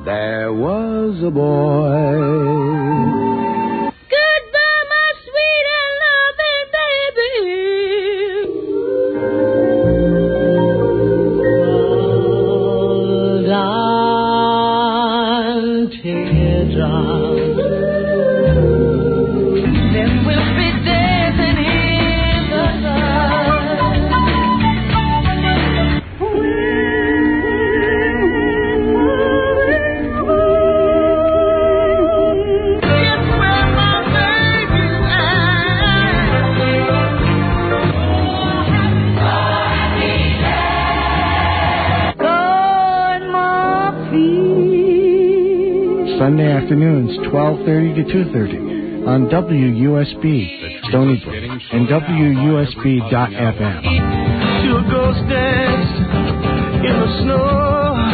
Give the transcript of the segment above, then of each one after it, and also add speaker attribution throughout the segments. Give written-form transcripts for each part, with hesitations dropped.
Speaker 1: there was a boy.
Speaker 2: Goodbye, my sweet and loving baby. Hold on, teardrops. Then we'll be dancing in the sun.
Speaker 3: Sunday afternoons, 12:30 to 2:30 on WUSB, Stony Brook, and WUSB.FM.
Speaker 4: To a ghost dance in the snow.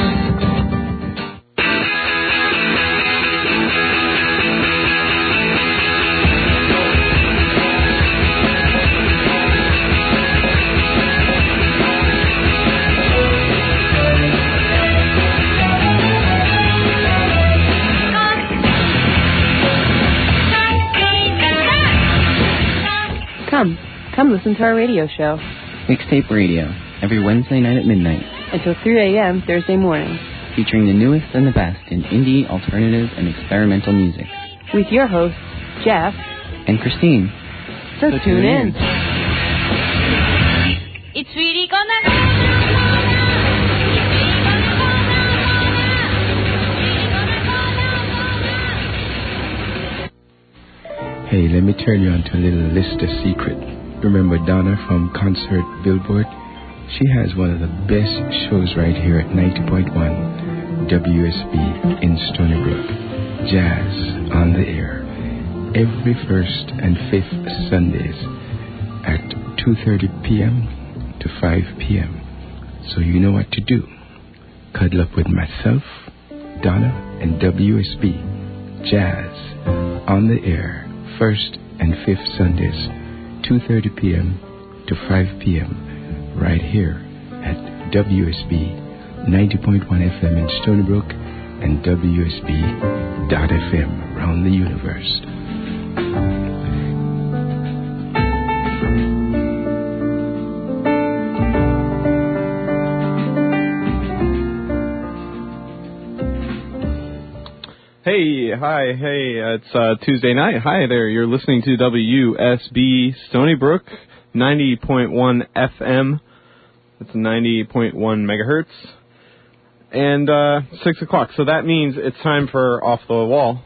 Speaker 5: Come listen to our radio show.
Speaker 6: Mixtape Radio, every Wednesday night at midnight.
Speaker 5: Until 3 a.m. Thursday morning.
Speaker 6: Featuring the newest and the best in indie, alternative, and experimental music.
Speaker 5: With your hosts, Jeff
Speaker 6: and Christine.
Speaker 5: So tune in.
Speaker 2: It's really gonna
Speaker 7: Hey, let me turn you on to a little Lister secret. Remember Donna from Concert Billboard? She has one of the best shows right here at 90.1 WSB in Stony Brook. Jazz on the air. Every first and fifth Sundays at 2:30 p.m. to 5 p.m. So you know what to do. Cuddle up with myself, Donna, and WSB. Jazz on the air. First and fifth Sundays, 2:30 p.m. to 5 p.m. right here at WSB 90.1 FM in Stony Brook and WSB.FM around the universe.
Speaker 8: Hey, hi, hey, it's Tuesday night. Hi there, you're listening to WSB Stony Brook, 90.1 FM. It's 90.1 megahertz. And 6 o'clock, so that means it's time for Off the Wall.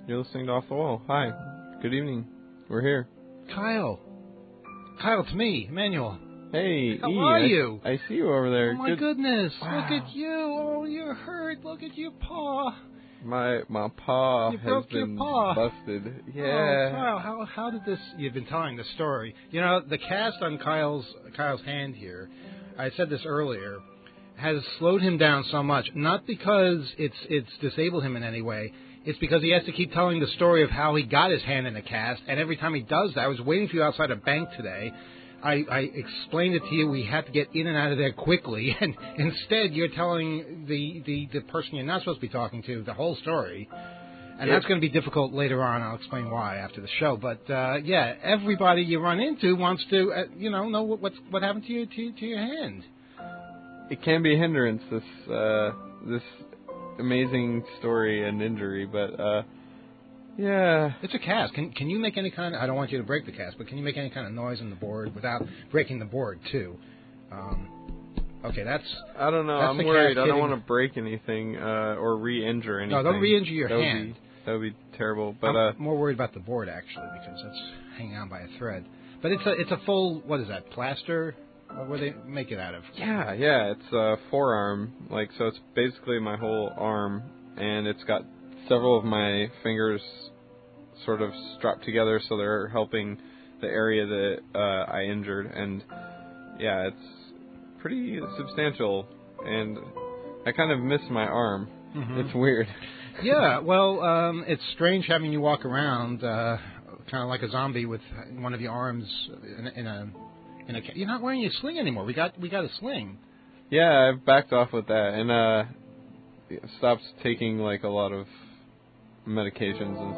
Speaker 8: You're listening to Off the Wall. Hi. Good evening. We're here.
Speaker 9: Kyle, it's me, Emmanuel.
Speaker 8: Hey,
Speaker 9: How are you?
Speaker 8: I see you over there.
Speaker 9: Oh, my goodness.
Speaker 8: Wow.
Speaker 9: Look at you. Oh, you're hurt. Look at your paw.
Speaker 8: My paw
Speaker 9: You
Speaker 8: has
Speaker 9: broke your
Speaker 8: been
Speaker 9: paw.
Speaker 8: busted. Yeah.
Speaker 9: Oh, Kyle, how did this... You've been telling the story. You know, the cast on Kyle's hand here, I said this earlier, has slowed him down so much. Not because it's disabled him in any way. It's because he has to keep telling the story of how he got his hand in the cast, and every time he does that, I was waiting for you outside a bank today. I explained it to you. We had to get in and out of there quickly, and instead you're telling the person you're not supposed to be talking to the whole story, and that's going to be difficult later on. I'll explain why after the show. But yeah, everybody you run into wants to know what happened to your hand.
Speaker 8: It can be a hindrance, this amazing story and injury, but yeah.
Speaker 9: It's a cast. Can you make any kind of... I don't want you to break the cast, but can you make any kind of noise on the board without breaking the board, too? Okay, that's...
Speaker 8: I don't know. I'm worried. I don't want to break anything or re-injure anything.
Speaker 9: No, don't re-injure your hand.
Speaker 8: That would be terrible. But
Speaker 9: I'm more worried about the board, actually, because that's hanging on by a thread. But it's a full... What is that, plaster? What do they make it out of?
Speaker 8: Yeah, it's a forearm. So it's basically my whole arm, and it's got several of my fingers sort of strapped together, so they're helping the area that I injured. And yeah, it's pretty substantial, and I kind of miss my arm. Mm-hmm. It's weird.
Speaker 9: Yeah, well, it's strange having you walk around kind of like a zombie with one of your arms in a. You're not wearing a sling anymore. We got a sling.
Speaker 8: Yeah, I've backed off with that and stopped taking a lot of medications and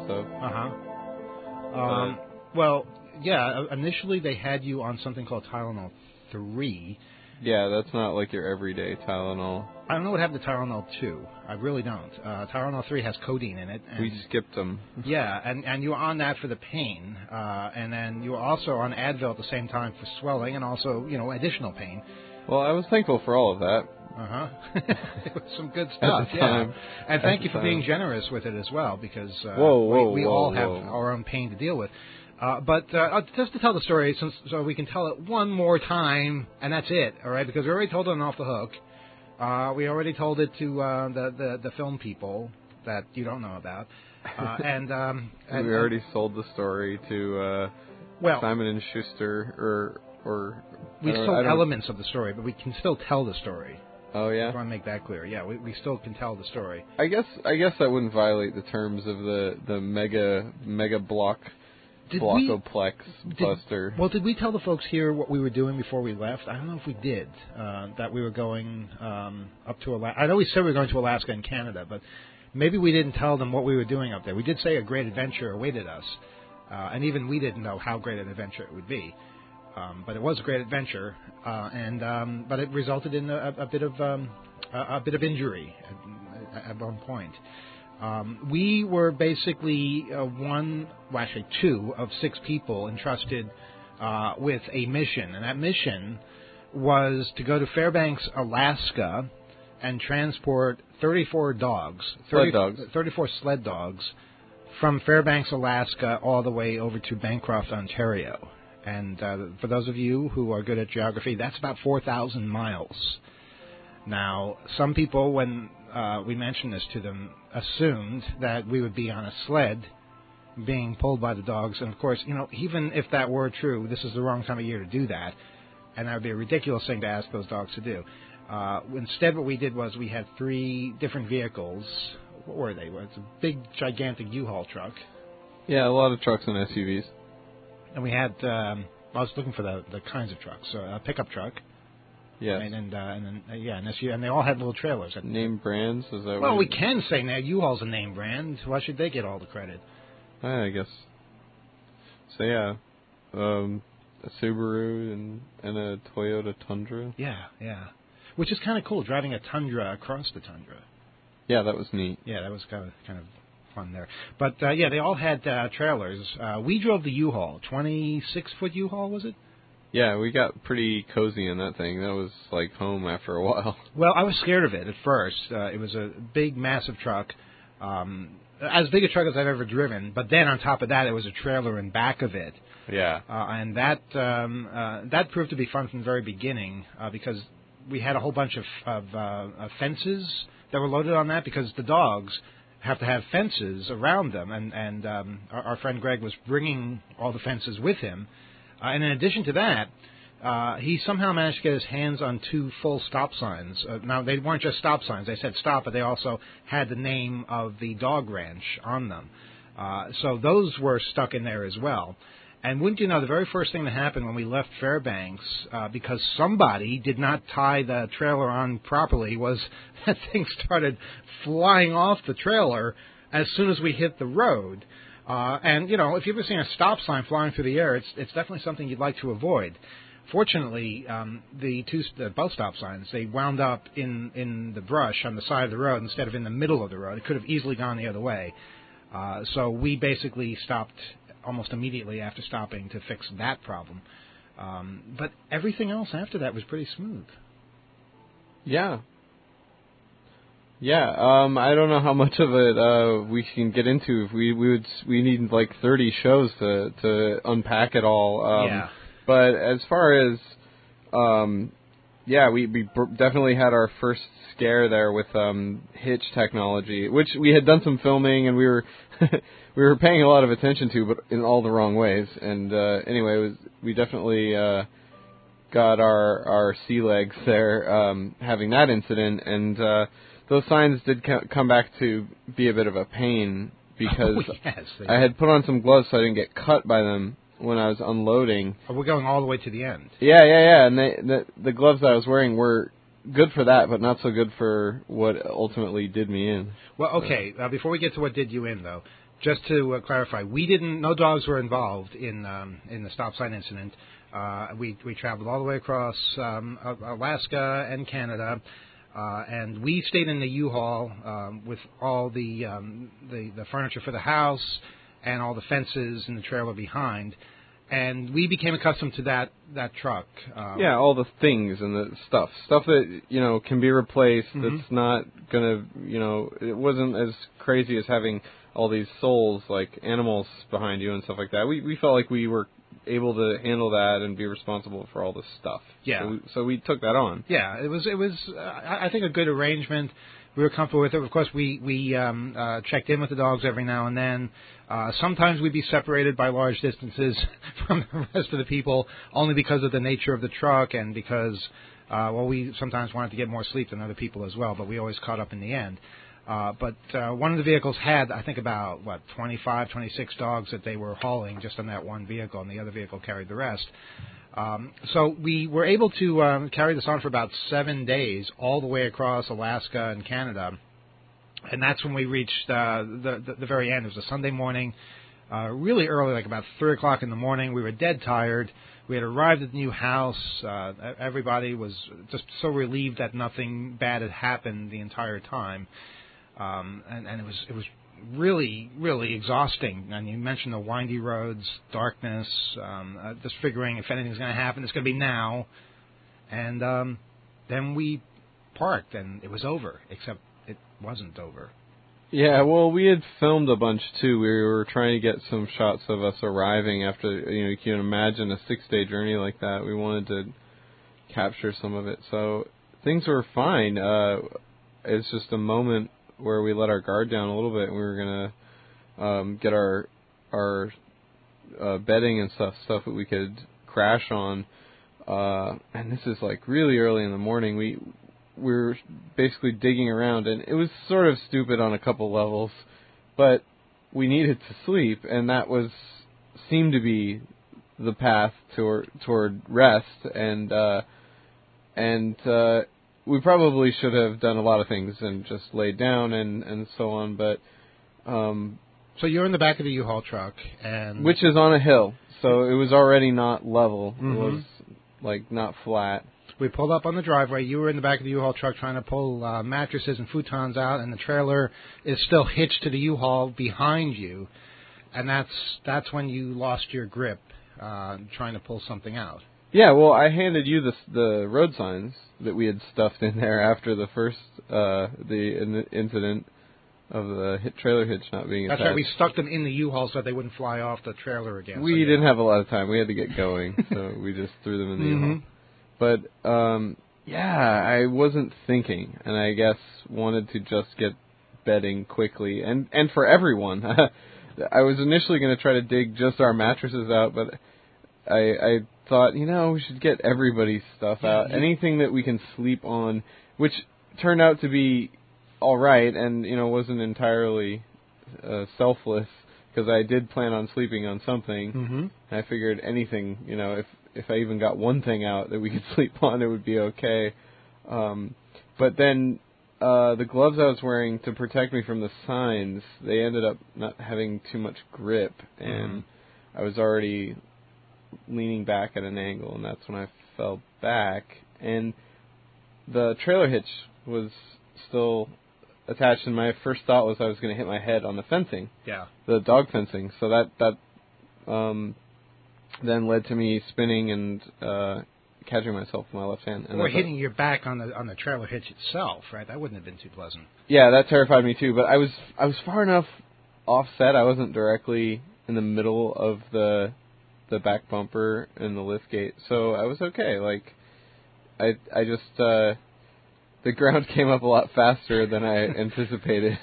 Speaker 8: stuff.
Speaker 9: Well, yeah. Initially, they had you on something called Tylenol 3.
Speaker 8: Yeah, that's not like your everyday Tylenol.
Speaker 9: I don't know what happened to Tylenol 2. I really don't. Tylenol 3 has codeine in it. And
Speaker 8: we skipped them.
Speaker 9: Yeah, and you were on that for the pain, and then you were also on Advil at the same time for swelling and also, additional pain.
Speaker 8: Well, I was thankful for all of that.
Speaker 9: It was some good stuff, yeah. And thank you for being generous with it as well, because we all have our own pain to deal with. But just to tell the story, so we can tell it one more time, and that's it, all right? Because we already told it on Off the Hook. We already told it to the film people that you don't know about. And
Speaker 8: we already sold the story to Simon and Schuster, or
Speaker 9: we sold elements of the story, but we can still tell the story.
Speaker 8: Oh yeah,
Speaker 9: I want to make that clear. Yeah, we still can tell the story.
Speaker 8: I guess that wouldn't violate the terms of the mega block. Blockoplex buster.
Speaker 9: Well, did we tell the folks here what we were doing before we left? I don't know if we did. That we were going up to Alaska. I know we said we were going to Alaska and Canada, but maybe we didn't tell them what we were doing up there. We did say a great adventure awaited us, and even we didn't know how great an adventure it would be. But it was a great adventure, but it resulted in a bit of injury at one point. We were basically two of 6 people entrusted with a mission, and that mission was to go to Fairbanks, Alaska, and transport 34 sled dogs from Fairbanks, Alaska, all the way over to Bancroft, Ontario. And for those of you who are good at geography, that's about 4,000 miles. Now, some people, when we mentioned this to them, assumed that we would be on a sled being pulled by the dogs. And, of course, even if that were true, this is the wrong time of year to do that. And that would be a ridiculous thing to ask those dogs to do. Instead, what we did was we had 3 different vehicles. What were they? It's a big, gigantic U-Haul truck.
Speaker 8: Yeah, a lot of trucks and SUVs.
Speaker 9: And we had, I was looking for the kinds of trucks. So a pickup truck.
Speaker 8: Yes.
Speaker 9: And then an SUV, and they all had little trailers.
Speaker 8: Name brands? Is that
Speaker 9: well, we can say now U-Haul's a name brand. Why should they get all the credit?
Speaker 8: I guess. So yeah, a Subaru and a Toyota Tundra.
Speaker 9: Yeah. Which is kind of cool, driving a Tundra across the tundra.
Speaker 8: Yeah, that was neat.
Speaker 9: Yeah, that was kind of fun there. But yeah, they all had trailers. We drove the U-Haul, 26-foot U-Haul, was it?
Speaker 8: Yeah, we got pretty cozy in that thing. That was like home after a while.
Speaker 9: Well, I was scared of it at first. It was a big, massive truck. as big a truck as I've ever driven. But then on top of that, it was a trailer in back of it.
Speaker 8: Yeah.
Speaker 9: And that proved to be fun from the very beginning because we had a whole bunch of fences that were loaded on that because the dogs have to have fences around them. And our friend Greg was bringing all the fences with him. And in addition to that, he somehow managed to get his hands on 2 full stop signs. Now, they weren't just stop signs. They said stop, but they also had the name of the dog ranch on them. So those were stuck in there as well. And wouldn't you know, the very first thing that happened when we left Fairbanks, because somebody did not tie the trailer on properly, was that thing started flying off the trailer as soon as we hit the road. And, you know, if you've ever seen a stop sign flying through the air, it's definitely something you'd like to avoid. Fortunately, both stop signs, they wound up in the brush on the side of the road instead of in the middle of the road. It could have easily gone the other way. So we basically stopped almost immediately after stopping to fix that problem. But everything else after that was pretty smooth.
Speaker 8: Yeah. Yeah, I don't know how much of it we can get into. If we need like 30 shows to unpack it all.
Speaker 9: Yeah.
Speaker 8: But as far as we definitely had our first scare there with hitch technology, which we had done some filming and we were we were paying a lot of attention to, but in all the wrong ways. And anyway, we definitely got our sea legs there having that incident, and those signs did come back to be a bit of a pain because I had put on some gloves so I didn't get cut by them when I was unloading.
Speaker 9: Oh, we're going all the way to the end.
Speaker 8: Yeah. And the gloves that I was wearing were good for that, but not so good for what ultimately did me in.
Speaker 9: Well, okay. Before we get to what did you in, though, just to clarify, no dogs were involved in the stop sign incident. We traveled all the way across Alaska and Canada. And we stayed in the U-Haul with all the furniture for the house and all the fences and the trailer behind. And we became accustomed to that truck.
Speaker 8: All the things and the stuff that, you know, can be replaced.
Speaker 9: Mm-hmm.
Speaker 8: That's not going to, you know, it wasn't as crazy as having all these souls, like animals behind you and stuff like that. We felt like we were able to handle that and be responsible for all this stuff.
Speaker 9: Yeah.
Speaker 8: So we took that on.
Speaker 9: Yeah, it was I think a good arrangement. We were comfortable with it. Of course, we checked in with the dogs every now and then. Sometimes we'd be separated by large distances from the rest of the people, only because of the nature of the truck and because, we sometimes wanted to get more sleep than other people as well, but we always caught up in the end. But one of the vehicles had, I think, about, 25, 26 dogs that they were hauling just on that one vehicle, and the other vehicle carried the rest. So we were able to carry this on for about 7 days, all the way across Alaska and Canada. And that's when we reached the very end. It was a Sunday morning, really early, like about 3 o'clock in the morning. We were dead tired. We had arrived at the new house. Everybody was just so relieved that nothing bad had happened the entire time. And it was really, really exhausting. And you mentioned the windy roads, darkness, just figuring if anything's going to happen, it's going to be now. And then we parked, and it was over, except it wasn't over.
Speaker 8: Yeah, well, we had filmed a bunch, too. We were trying to get some shots of us arriving after, you can imagine a 6-day journey like that. We wanted to capture some of it. So things were fine. It's just a moment where we let our guard down a little bit, and we were going to get our bedding and stuff that we could crash on. And this is like really early in the morning. We were basically digging around, and it was sort of stupid on a couple levels, but we needed to sleep, and that seemed to be the path toward rest, and we probably should have done a lot of things and just laid down and so on, but
Speaker 9: so you're in the back of the U-Haul truck, and
Speaker 8: which is on a hill, so it was already not level.
Speaker 9: Mm-hmm.
Speaker 8: It was like not flat.
Speaker 9: We pulled up on the driveway. You were in the back of the U-Haul truck trying to pull mattresses and futons out, and the trailer is still hitched to the U-Haul behind you, and that's when you lost your grip trying to pull something out.
Speaker 8: Yeah, well, I handed you the road signs that we had stuffed in there after the first the incident, the trailer hitch not being attached.
Speaker 9: That's right. We stuck them in the U-Haul so they wouldn't fly off the trailer again.
Speaker 8: We didn't have a lot of time. We had to get going, so we just threw them in the U-Haul. But I wasn't thinking, and I guess wanted to just get bedding quickly, and for everyone. I was initially going to try to dig just our mattresses out, but I thought, we should get everybody's stuff out. Anything that we can sleep on, which turned out to be all right, and wasn't entirely selfless, because I did plan on sleeping on something. And I figured anything, if I even got one thing out that we could sleep on, it would be okay. But then the gloves I was wearing to protect me from the signs, they ended up not having too much grip, and I was already leaning back at an angle, and that's when I fell back. And the trailer hitch was still attached, and my first thought was I was going to hit my head on the fencing, the dog fencing. So that then led to me spinning and catching myself with my left hand. And
Speaker 9: or hitting your back on the trailer hitch itself, right? That wouldn't have been too pleasant.
Speaker 8: Yeah, that terrified me too. But I was far enough offset. I wasn't directly in the middle of the back bumper and the lift gate, so I was okay. Like I just the ground came up a lot faster than I anticipated.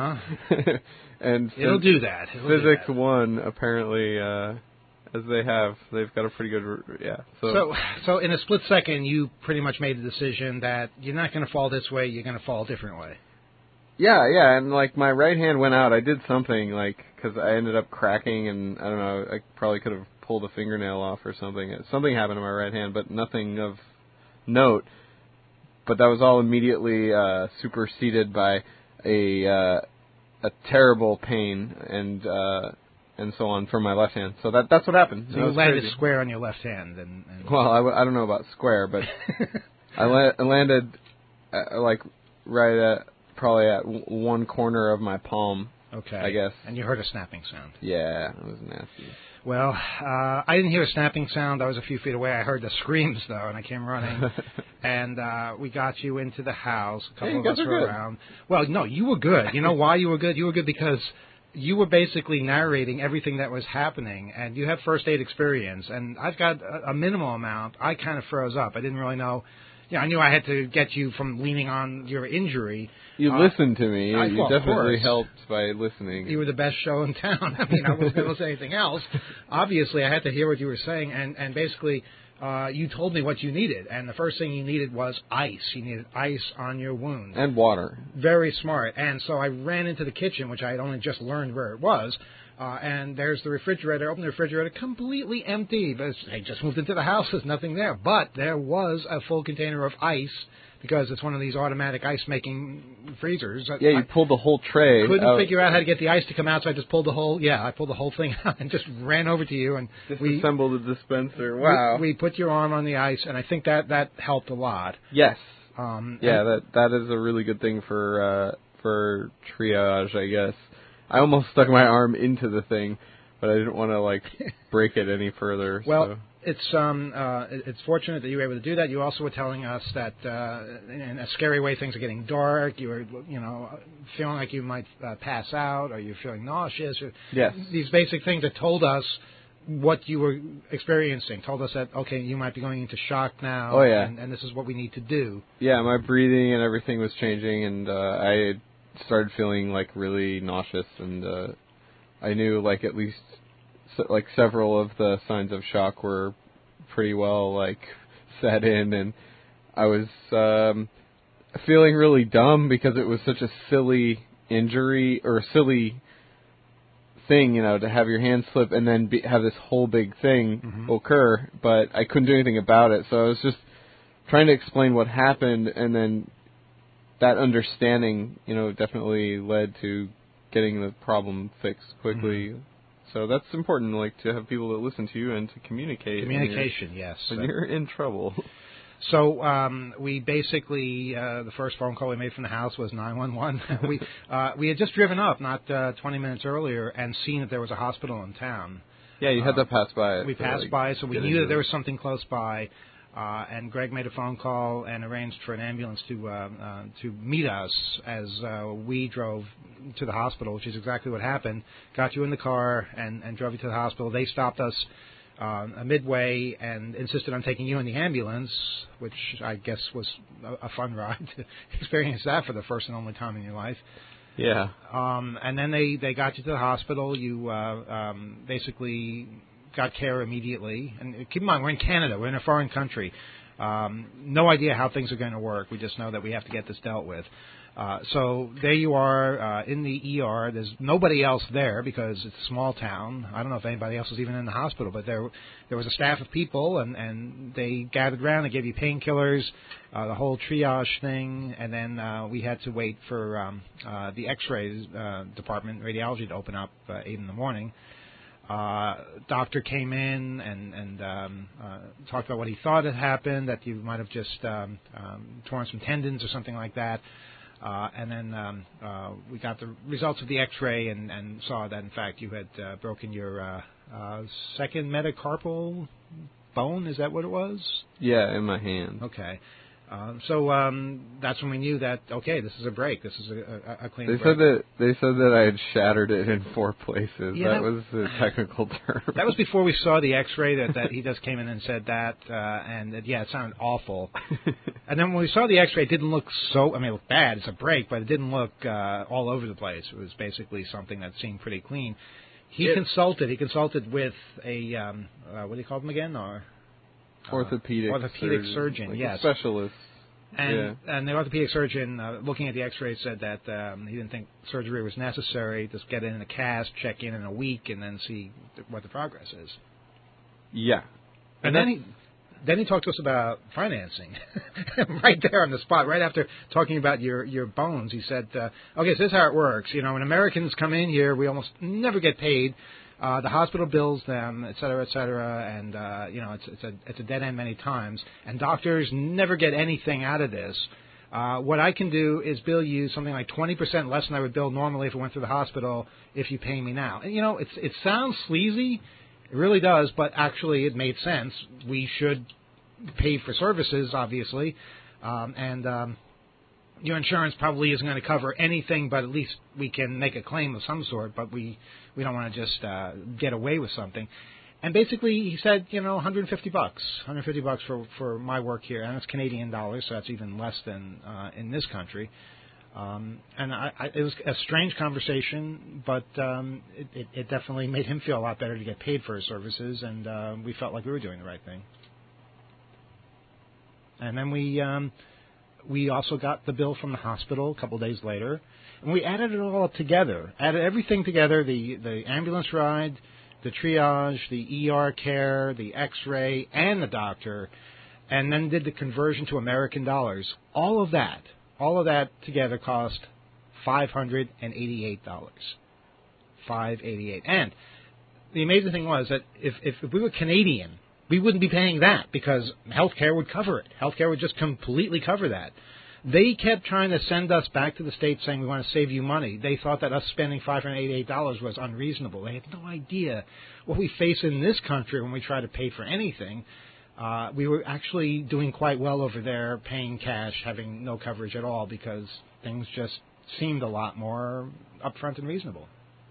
Speaker 8: And
Speaker 9: it'll do that.
Speaker 8: Physics won, apparently, as they've got a pretty good, So
Speaker 9: in a split second, you pretty much made the decision that you're not going to fall this way, you're going to fall a different way.
Speaker 8: Yeah, and like my right hand went out. I did something, because I ended up cracking, and I don't know, I probably could have pulled a fingernail off or something. Something happened to my right hand, but nothing of note. But that was all immediately superseded by a terrible pain and so on from my left hand. So that's what happened.
Speaker 9: So you landed square on your left hand. And
Speaker 8: well, I don't know about square, but I landed right at probably at one corner of my palm.
Speaker 9: Okay.
Speaker 8: I guess.
Speaker 9: And you heard a snapping sound.
Speaker 8: Yeah, it was nasty.
Speaker 9: Well, I didn't hear a snapping sound. I was a few feet away. I heard the screams, though, and I came running. And we got you into the house. A couple of us were around. Well, no, you were good. You know why you were good? You were good because you were basically narrating everything that was happening, and you have first aid experience. And I've got a minimal amount. I kind of froze up. I didn't really know. I knew I had to get you from leaning on your injury.
Speaker 8: You listened to me. You definitely helped by listening.
Speaker 9: You were the best show in town. I mean, I wasn't going to say anything else. Obviously, I had to hear what you were saying, and basically, you told me what you needed. And the first thing you needed was ice. You needed ice on your wound.
Speaker 8: And water.
Speaker 9: Very smart. And so I ran into the kitchen, which I had only just learned where it was. And there's the refrigerator. Opened the refrigerator, completely empty. But I just moved into the house. There's nothing there. But there was a full container of ice, because it's one of these automatic ice-making freezers.
Speaker 8: Yeah, you pulled the whole tray.
Speaker 9: Couldn't figure out how to get the ice to come out, so I just pulled the whole. Yeah, I pulled the whole thing out and just ran over to you and
Speaker 8: disassembled the dispenser. Wow.
Speaker 9: We put your arm on the ice, and I think that helped a lot.
Speaker 8: Yes. That is a really good thing for triage, I guess. I almost stuck my arm into the thing, but I didn't want to break it any further.
Speaker 9: Well, it's fortunate that you were able to do that. You also were telling us that in a scary way things are getting dark. You were feeling like you might pass out, or you're feeling nauseous.
Speaker 8: Yes.
Speaker 9: These basic things that told us what you were experiencing. Told us that okay, you might be going into shock now.
Speaker 8: Oh yeah.
Speaker 9: And this is what we need to do.
Speaker 8: Yeah, my breathing and everything was changing, and I started feeling really nauseous, and I knew at least several of the signs of shock were pretty well set in, and I was feeling really dumb because it was such a silly injury or a silly thing, to have your hand slip and then have this whole big thing occur, but I couldn't do anything about it, so I was just trying to explain what happened, and then that understanding, definitely led to getting the problem fixed quickly. So that's important, to have people that listen to you and to communicate.
Speaker 9: Communication, yes.
Speaker 8: When you're in trouble.
Speaker 9: So we basically, the first phone call we made from the house was 911. We had just driven up, not 20 minutes earlier, and seen that there was a hospital in town.
Speaker 8: Yeah, you had to pass by it.
Speaker 9: We passed by, so we knew that there was something close by. And Greg made a phone call and arranged for an ambulance to meet us as we drove to the hospital, which is exactly what happened. Got you in the car and drove you to the hospital. They stopped us midway and insisted on taking you in the ambulance, which I guess was a fun ride to experience that for the first and only time in your life.
Speaker 8: Yeah.
Speaker 9: And then they got you to the hospital. You basically got care immediately. And keep in mind, we're in Canada. We're in a foreign country. No idea how things are going to work. We just know that we have to get this dealt with. So there you are in the ER. There's nobody else there because it's a small town. I don't know if anybody else was even in the hospital, but there was a staff of people, and they gathered around. They gave you painkillers, the whole triage thing, and then we had to wait for the X-ray department, radiology, to open up 8 in the morning. Doctor came in and talked about what he thought had happened, that you might have just torn some tendons or something like that. And then we got the results of the X-ray and saw that, in fact, you had broken your second metacarpal bone. Is that what it was?
Speaker 8: Yeah, in my hand.
Speaker 9: Okay. So that's when we knew that, okay, this is a break. This is a clean break.
Speaker 8: They said that I had shattered it in 4 places.
Speaker 9: Yeah,
Speaker 8: that was the technical term.
Speaker 9: That was before we saw the X-ray that he just came in and said that, and that, it sounded awful. And then when we saw the X-ray, it didn't look it looked bad. It's a break, but it didn't look all over the place. It was basically something that seemed pretty clean. He consulted with a what do you call them again? Or
Speaker 8: orthopedic
Speaker 9: surgeon,
Speaker 8: like
Speaker 9: yes,
Speaker 8: a specialist.
Speaker 9: And the orthopedic surgeon, looking at the X-ray, said that he didn't think surgery was necessary. Just get in a cast, check in a week, and then see what the progress is.
Speaker 8: Yeah,
Speaker 9: and then he talked to us about financing, right there on the spot, right after talking about your bones. He said, "Okay, so this is how it works. When Americans come in here, we almost never get paid. The hospital bills them, et cetera, and it's a dead end many times. And doctors never get anything out of this. What I can do is bill you something like 20% less than I would bill normally if it went through the hospital if you pay me now." And it sounds sleazy, it really does, but actually it made sense. We should pay for services, obviously, and your insurance probably isn't going to cover anything, but at least we can make a claim of some sort. But we don't want to just get away with something. And basically, he said, $150 for my work here, and it's Canadian dollars, so that's even less than in this country. And it was a strange conversation, but it definitely made him feel a lot better to get paid for his services, and we felt like we were doing the right thing. And then we also got the bill from the hospital a couple of days later, and we added it all together, added everything together, the ambulance ride, the triage, the ER care, the X-ray, and the doctor, and then did the conversion to American dollars. All of that together cost $588. $588. And the amazing thing was that if we were Canadian, we wouldn't be paying that because healthcare would cover it. Healthcare would just completely cover that. They kept trying to send us back to the States saying we want to save you money. They thought that us spending $588 was unreasonable. They had no idea what we face in this country when we try to pay for anything. We were actually doing quite well over there, paying cash, having no coverage at all because things just seemed a lot more upfront and reasonable.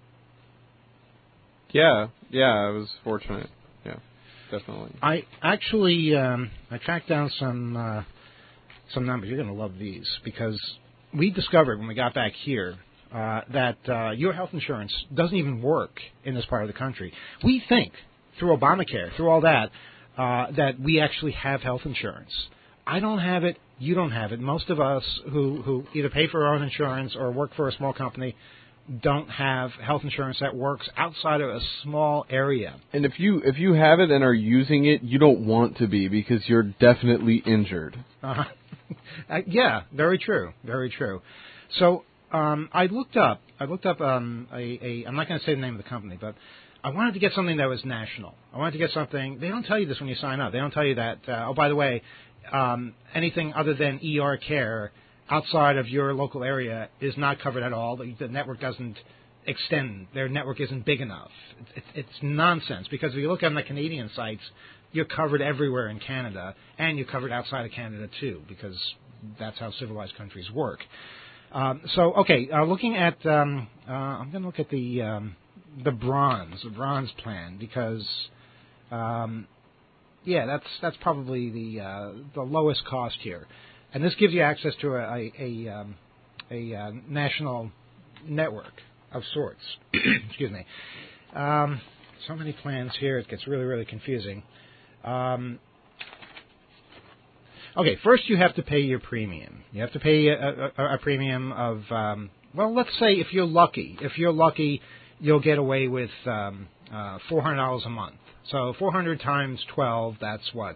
Speaker 8: Yeah, I was fortunate. Yeah, definitely.
Speaker 9: I actually I tracked down some numbers. You're going to love these because we discovered when we got back here that your health insurance doesn't even work in this part of the country. We think through Obamacare, through all that, that we actually have health insurance. I don't have it. You don't have it. Most of us who either pay for our own insurance or work for a small company don't have health insurance that works outside of a small area.
Speaker 8: And if you have it and are using it, you don't want to be because you're definitely injured.
Speaker 9: Yeah, very true. Very true. So I looked up I'm not going to say the name of the company, but I wanted to get something that was national. I wanted to get something. They don't tell you this when you sign up. They don't tell you that, oh, by the way, anything other than ER care outside of your local area is not covered at all. The network doesn't extend. Their network isn't big enough. It's nonsense because if you look on the Canadian sites, you're covered everywhere in Canada, and you're covered outside of Canada too, because that's how civilized countries work. Looking at, I'm going to look at the bronze plan, because, that's probably the lowest cost here, and this gives you access to a national network of sorts. Excuse me. So many plans here, it gets really, really confusing. First you have to pay your premium. You have to pay a premium of, let's say if you're lucky, you'll get away with $400 a month. So 400 times 12, that's what?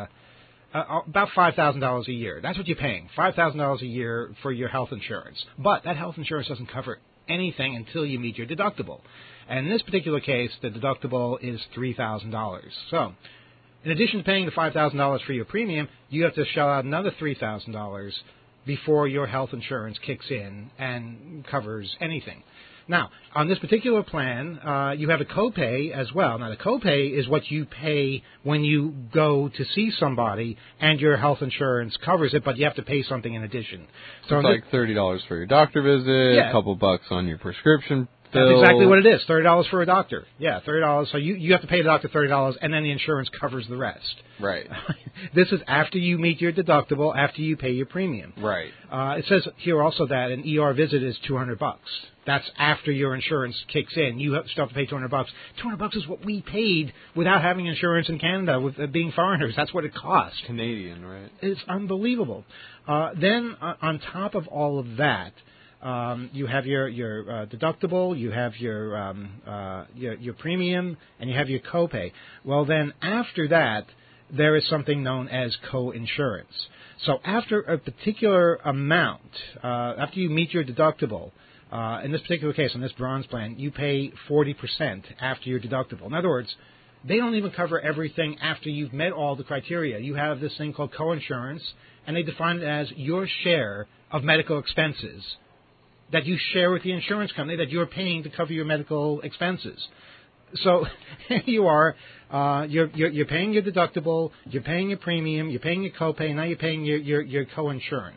Speaker 9: About $5,000 a year. That's what you're paying, $5,000 a year for your health insurance. But that health insurance doesn't cover anything until you meet your deductible. And in this particular case, the deductible is $3,000. So, in addition to paying the $5,000 for your premium, you have to shell out another $3,000 before your health insurance kicks in and covers anything. Now, on this particular plan, you have a copay as well. Now, the copay is what you pay when you go to see somebody, and your health insurance covers it, but you have to pay something in addition.
Speaker 8: So it's like $30 for your doctor visit, a couple bucks on your prescription bill.
Speaker 9: That's exactly what it is, $30 for a doctor. Yeah, $30. So you have to pay the doctor $30, and then the insurance covers the rest.
Speaker 8: Right.
Speaker 9: This is after you meet your deductible, after you pay your premium.
Speaker 8: Right.
Speaker 9: It says here also that an ER visit is $200. That's after your insurance kicks in. You still have to pay $200. $200 is what we paid without having insurance in Canada, with being foreigners. That's what it costs.
Speaker 8: Canadian, right?
Speaker 9: It's unbelievable. Then, on top of all of that, you have your deductible, you have your premium, and you have your copay. Well, then after that, there is something known as co-insurance. So after a particular amount, after you meet your deductible, in this particular case, on this bronze plan, you pay 40% after your deductible. In other words, they don't even cover everything after you've met all the criteria. You have this thing called co-insurance, and they define it as your share of medical expenses that you share with the insurance company that you're paying to cover your medical expenses. So here you are, you're paying your deductible, you're paying your premium, you're paying your copay, now you're paying your co-insurance.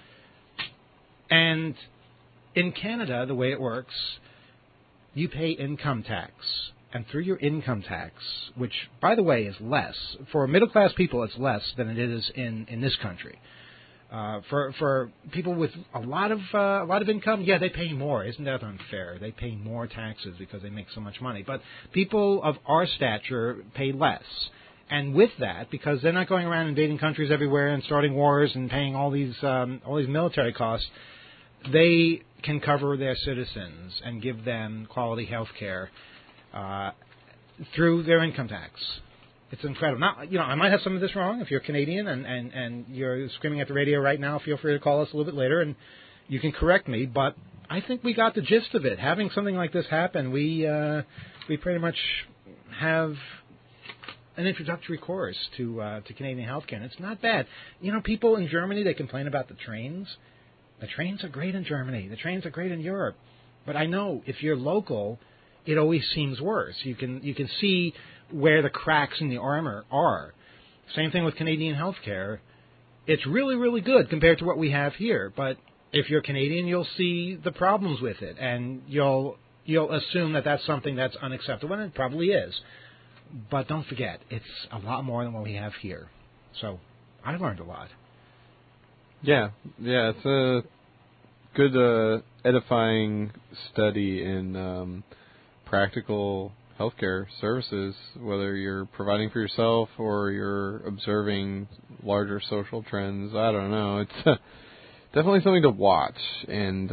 Speaker 9: And in Canada, the way it works, you pay income tax. And through your income tax, which, by the way, is less, for middle-class people, it's less than it is in this country. For people with a lot of income, yeah, they pay more. Isn't that unfair? They pay more taxes because they make so much money. But people of our stature pay less. And with that, because they're not going around invading countries everywhere and starting wars and paying all these military costs, they can cover their citizens and give them quality health care through their income tax. It's incredible. Now, I might have some of this wrong. If you're Canadian and you're screaming at the radio right now, feel free to call us a little bit later and you can correct me. But I think we got the gist of it. Having something like this happen, we pretty much have an introductory course to Canadian healthcare, and it's not bad. People in Germany, they complain about the trains. The trains are great in Germany. The trains are great in Europe. But I know if you're local, it always seems worse. You can see where the cracks in the armor are. Same thing with Canadian healthcare. It's really, really good compared to what we have here. But if you're Canadian, you'll see the problems with it, and you'll assume that that's something that's unacceptable, and it probably is. But don't forget, it's a lot more than what we have here. So I learned a lot.
Speaker 8: Yeah, it's a good edifying study in practical healthcare services, whether you're providing for yourself or you're observing larger social trends. I don't know. It's definitely something to watch and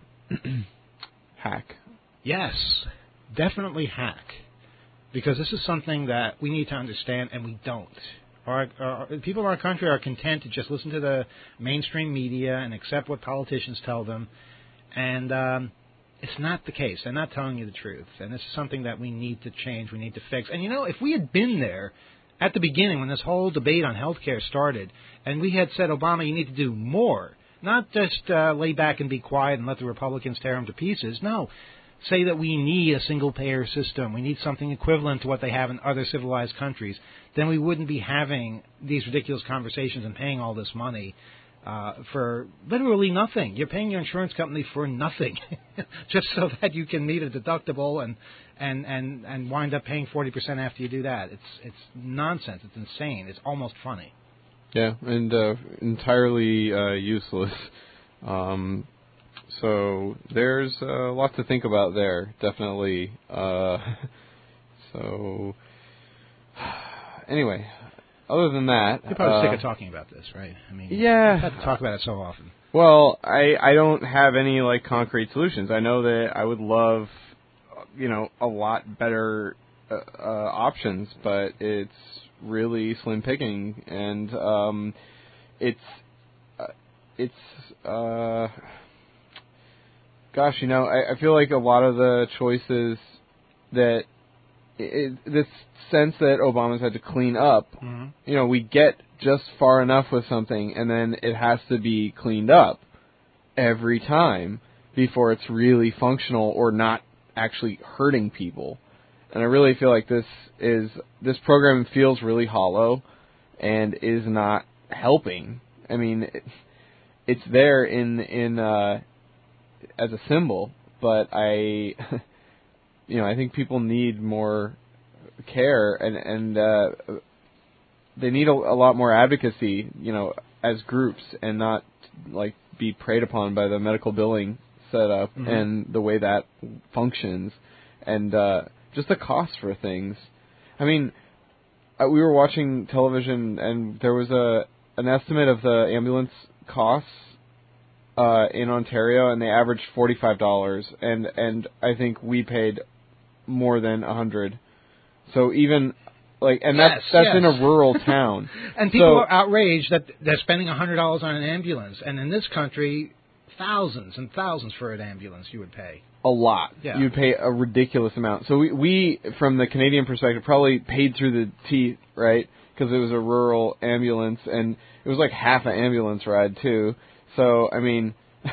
Speaker 8: hack.
Speaker 9: Yes, definitely hack. Because this is something that we need to understand, and we don't. People in our country are content to just listen to the mainstream media and accept what politicians tell them. And it's not the case. They're not telling you the truth. And this is something that we need to change, we need to fix. And, if we had been there at the beginning when this whole debate on health care started, and we had said, Obama, you need to do more, not just lay back and be quiet and let the Republicans tear them to pieces. No, say that we need a single-payer system, we need something equivalent to what they have in other civilized countries, then we wouldn't be having these ridiculous conversations and paying all this money for literally nothing. You're paying your insurance company for nothing, just so that you can meet a deductible and wind up paying 40% after you do that. It's nonsense. It's insane. It's almost funny.
Speaker 8: Yeah, and entirely useless. So there's a lot to think about there, definitely. So anyway, other than that,
Speaker 9: you're probably sick of talking about this, right? I mean,
Speaker 8: yeah,
Speaker 9: you have to talk about it so often.
Speaker 8: Well, I don't have any like concrete solutions. I know that I would love, a lot better options, but it's really slim picking, and gosh, I feel like a lot of the choices that this sense that Obama's had to clean up, we get just far enough with something, and then it has to be cleaned up every time before it's really functional or not actually hurting people. And I really feel like this program feels really hollow and is not helping. I mean, it's there in as a symbol, but I think people need more care and they need a lot more advocacy, as groups, and not like be preyed upon by the medical billing setup and the way that functions, and just the cost for things. I mean, we were watching television, and there was an estimate of the ambulance costs in Ontario, and they averaged $45, and I think we paid more than $100. So even that's in a rural town,
Speaker 9: and people are outraged that they're spending $100 on an ambulance, and in this country, thousands and thousands for an ambulance you would pay.
Speaker 8: A lot.
Speaker 9: Yeah.
Speaker 8: You'd pay a ridiculous amount. So we from the Canadian perspective, probably paid through the teeth, right? Because it was a rural ambulance, and it was like half an ambulance ride too. So I mean,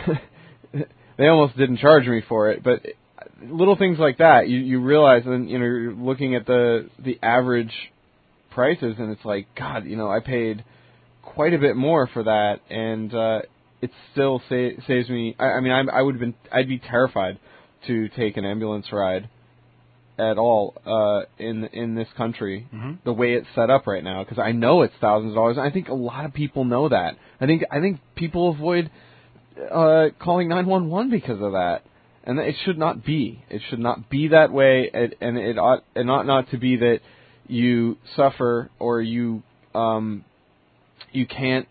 Speaker 8: they almost didn't charge me for it, but little things like that, you realize, and you're looking at the average prices, and it's like, God, I paid quite a bit more for that, and it still saves me. I'd be terrified to take an ambulance ride at all in this country, the way it's set up right now, because I know it's thousands of dollars. And I think a lot of people know that. I think people avoid calling 911 because of that. And it should not be. It should not be that way, and it ought not to be that you suffer or you can't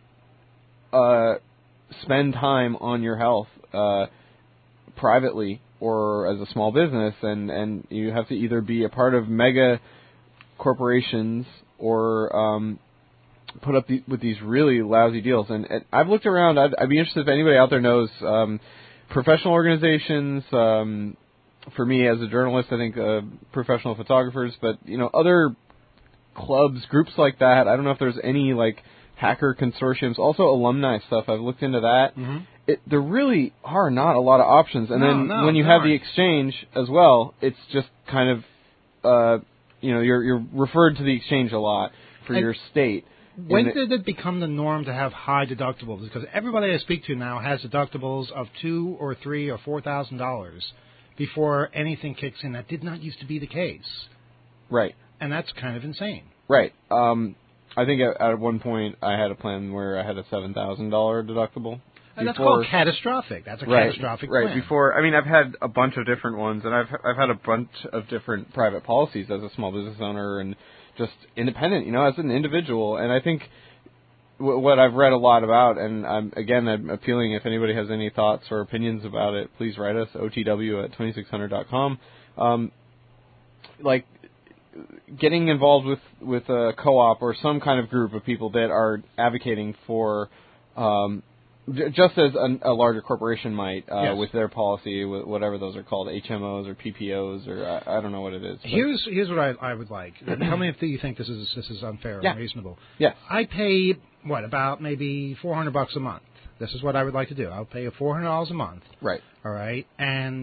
Speaker 8: spend time on your health privately or as a small business, and you have to either be a part of mega corporations or put up with these really lousy deals. And I've looked around. I'd be interested if anybody out there knows. Professional organizations, for me as a journalist, I think professional photographers, but other clubs, groups like that. I don't know if there's any like hacker consortiums, also alumni stuff. I've looked into that. There really are not a lot of options. And then when you have the exchange as well, it's just kind of you're referred to the exchange a lot for your state.
Speaker 9: When did it become the norm to have high deductibles? Because everybody I speak to now has deductibles of $2,000 or $3,000 or $4,000 before anything kicks in. That did not used to be the case.
Speaker 8: Right.
Speaker 9: And that's kind of insane.
Speaker 8: Right. I think at one point I had a plan where I had a $7,000 deductible.
Speaker 9: And that's called catastrophic. That's a catastrophic plan.
Speaker 8: Right. Before, I've had a bunch of different ones, and I've had a bunch of different private policies as a small business owner and just independent, as an individual. And I think what I've read a lot about, and I'm appealing, if anybody has any thoughts or opinions about it, please write us, otw@2600.com. Like getting involved with a co-op or some kind of group of people that are advocating for, just as a larger corporation might, with their policy, whatever those are called, HMOs or PPOs, or I don't know what it is.
Speaker 9: Here's what I would like. Tell me if you think this is unfair or unreasonable.
Speaker 8: Yes.
Speaker 9: I pay about maybe $400 a month. This is what I would like to do. I'll pay $400 a month.
Speaker 8: Right.
Speaker 9: All right. And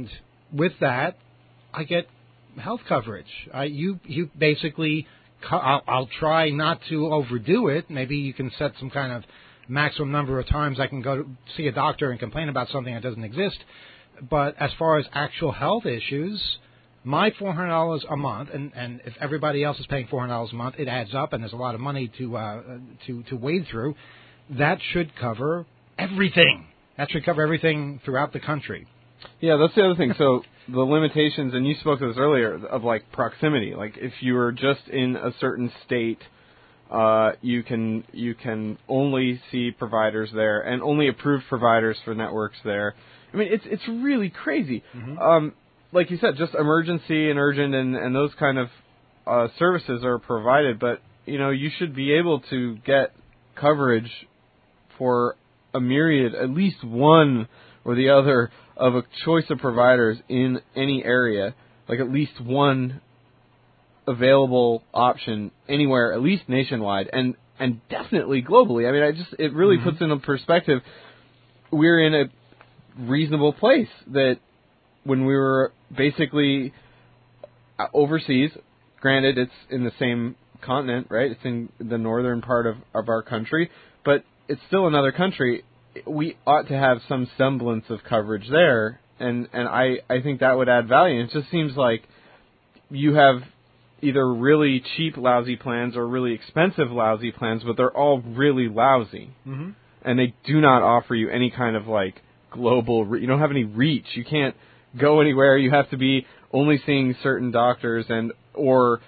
Speaker 9: with that, I get health coverage. You basically, I'll try not to overdo it. Maybe you can set some kind of maximum number of times I can go to see a doctor and complain about something that doesn't exist. But as far as actual health issues, my $400 a month, and if everybody else is paying $400 a month, it adds up, and there's a lot of money to wade through. That should cover everything. That should cover everything throughout the country.
Speaker 8: Yeah, that's the other thing. So the limitations, and you spoke to this earlier, of like proximity. Like if you were just in a certain state, you can only see providers there, and only approved providers for networks there. I mean, it's really crazy. Mm-hmm. Like you said, just emergency and urgent and those kind of services are provided, but you should be able to get coverage for a myriad, at least one or the other of a choice of providers in any area, like at least one available option anywhere, at least nationwide, and definitely globally. I mean, it really mm-hmm. puts into perspective, we're in a reasonable place that when we were basically overseas, granted it's in the same continent, right? It's in the northern part of our country, but it's still another country. We ought to have some semblance of coverage there, and I think that would add value. It just seems like you have either really cheap, lousy plans or really expensive, lousy plans, but they're all really lousy. Mm-hmm. And they do not offer you any kind of, like, global... you don't have any reach. You can't go anywhere. You have to be only seeing certain doctors or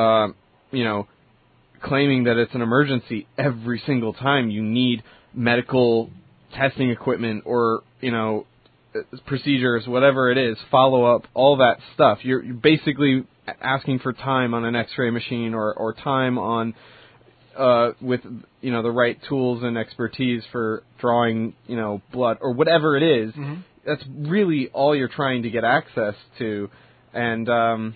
Speaker 8: claiming that it's an emergency every single time you need medical testing equipment or, procedures, whatever it is, follow-up, all that stuff. You're basically asking for time on an X-ray machine or time on with the right tools and expertise for drawing blood or whatever it is. Mm-hmm. That's really all you're trying to get access to, and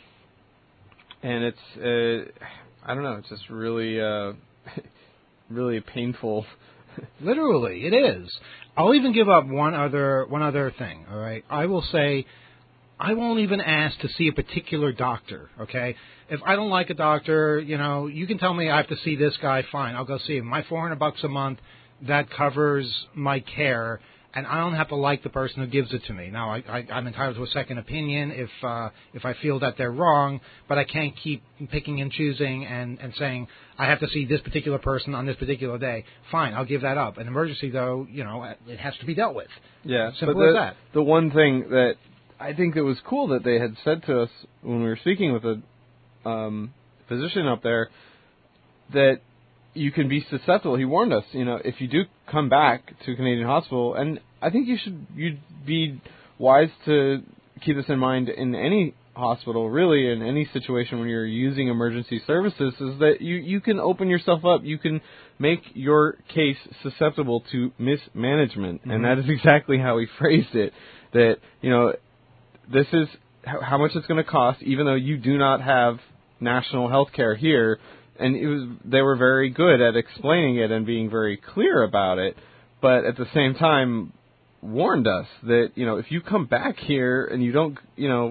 Speaker 8: it's I don't know, it's just really really painful.
Speaker 9: Literally, it is. I'll even give up one other thing. All right, I will say, I won't even ask to see a particular doctor, okay? If I don't like a doctor, you can tell me I have to see this guy, fine, I'll go see him. My $400 a month, that covers my care, and I don't have to like the person who gives it to me. Now, I'm entitled to a second opinion if I feel that they're wrong, but I can't keep picking and choosing and saying, I have to see this particular person on this particular day. Fine, I'll give that up. An emergency, though, it has to be dealt with.
Speaker 8: Yeah,
Speaker 9: simple as that.
Speaker 8: The one thing that I think that was cool that they had said to us when we were speaking with a physician up there, that you can be susceptible. He warned us, if you do come back to a Canadian hospital, and I think you'd be wise to keep this in mind in any hospital, really, in any situation when you're using emergency services, is that you can open yourself up. You can make your case susceptible to mismanagement, mm-hmm. and that is exactly how he phrased it, that, this is how much it's going to cost, even though you do not have national health care here. And they were very good at explaining it and being very clear about it, but at the same time warned us that, if you come back here and you don't,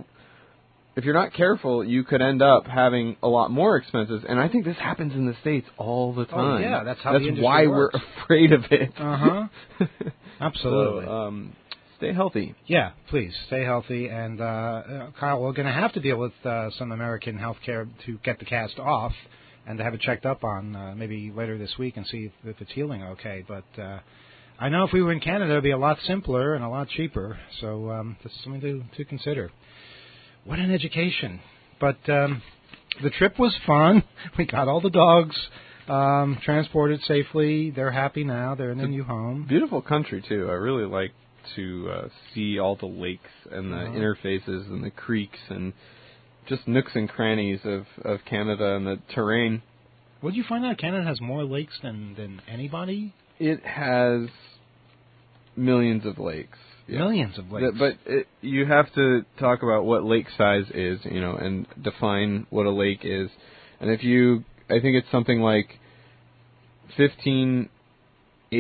Speaker 8: if you're not careful, you could end up having a lot more expenses. And I think this happens in the States all the time.
Speaker 9: Oh, yeah, that's how the industry
Speaker 8: why
Speaker 9: works.
Speaker 8: We're afraid of it.
Speaker 9: Uh-huh. Absolutely.
Speaker 8: So, stay healthy.
Speaker 9: Yeah, please, stay healthy. And, Kyle, we're going to have to deal with some American health care to get the cast off and to have it checked up on maybe later this week and see if it's healing okay. But I know if we were in Canada, it would be a lot simpler and a lot cheaper. So this is something to consider. What an education. But the trip was fun. We got all the dogs transported safely. They're happy now. They're in their new home.
Speaker 8: Beautiful country, too. I really like to see all the lakes and the interfaces and the creeks and just nooks and crannies of Canada and the terrain.
Speaker 9: What did you find out? Canada has more lakes than anybody?
Speaker 8: It has millions of lakes.
Speaker 9: Yeah. Millions of lakes.
Speaker 8: But you have to talk about what lake size is, and define what a lake is. And I think it's something like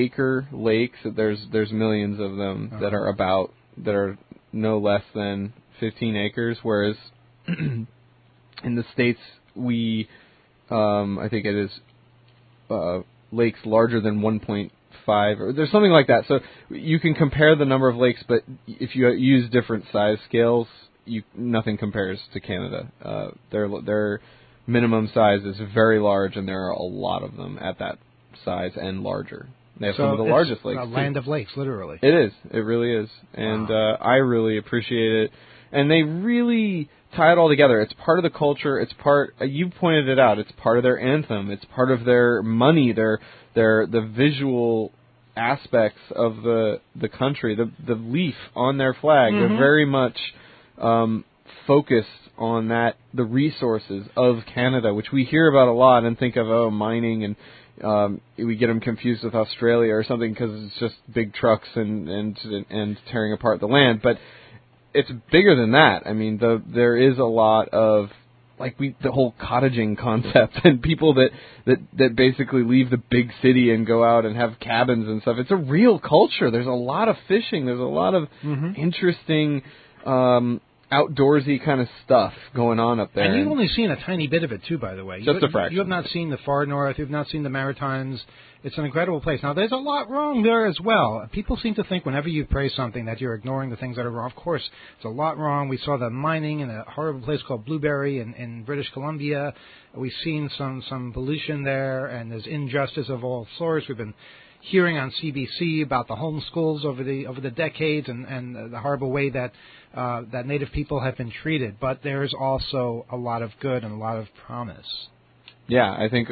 Speaker 8: 15-acre lakes. There's millions of them that are no less than 15 acres, whereas in the States we, I think it is lakes larger than 1.5, or there's something like that. So you can compare the number of lakes, but if you use different size scales, nothing compares to Canada. Their minimum size is very large, and there are a lot of them at that size and larger. They have some of the largest lakes.
Speaker 9: It's a land of lakes, literally.
Speaker 8: It is. It really is. And I really appreciate it. And they really tie it all together. It's part of the culture. It's part. You pointed it out. It's part of their anthem. It's part of their money. The visual aspects of the country. The leaf on their flag.
Speaker 9: Mm-hmm.
Speaker 8: They're very much focused on that. The resources of Canada, which we hear about a lot and think of mining, and we get them confused with Australia or something because it's just big trucks and tearing apart the land. But it's bigger than that. I mean, there is a lot of the whole cottaging concept and people that basically leave the big city and go out and have cabins and stuff. It's a real culture. There's a lot of fishing. There's a lot of interesting outdoorsy kind of stuff going on up there.
Speaker 9: And you've only seen a tiny bit of it, too, by the way.
Speaker 8: Just a fraction.
Speaker 9: You have not seen the far north. You've not seen the Maritimes. It's an incredible place. Now, there's a lot wrong there as well. People seem to think whenever you praise something that you're ignoring the things that are wrong. Of course, there's a lot wrong. We saw the mining in a horrible place called Blueberry in British Columbia. We've seen some pollution there, and there's injustice of all sorts. We've been hearing on CBC about the homeschools over the decades and the horrible way that Native people have been treated. But there's also a lot of good and a lot of promise.
Speaker 8: Yeah, I think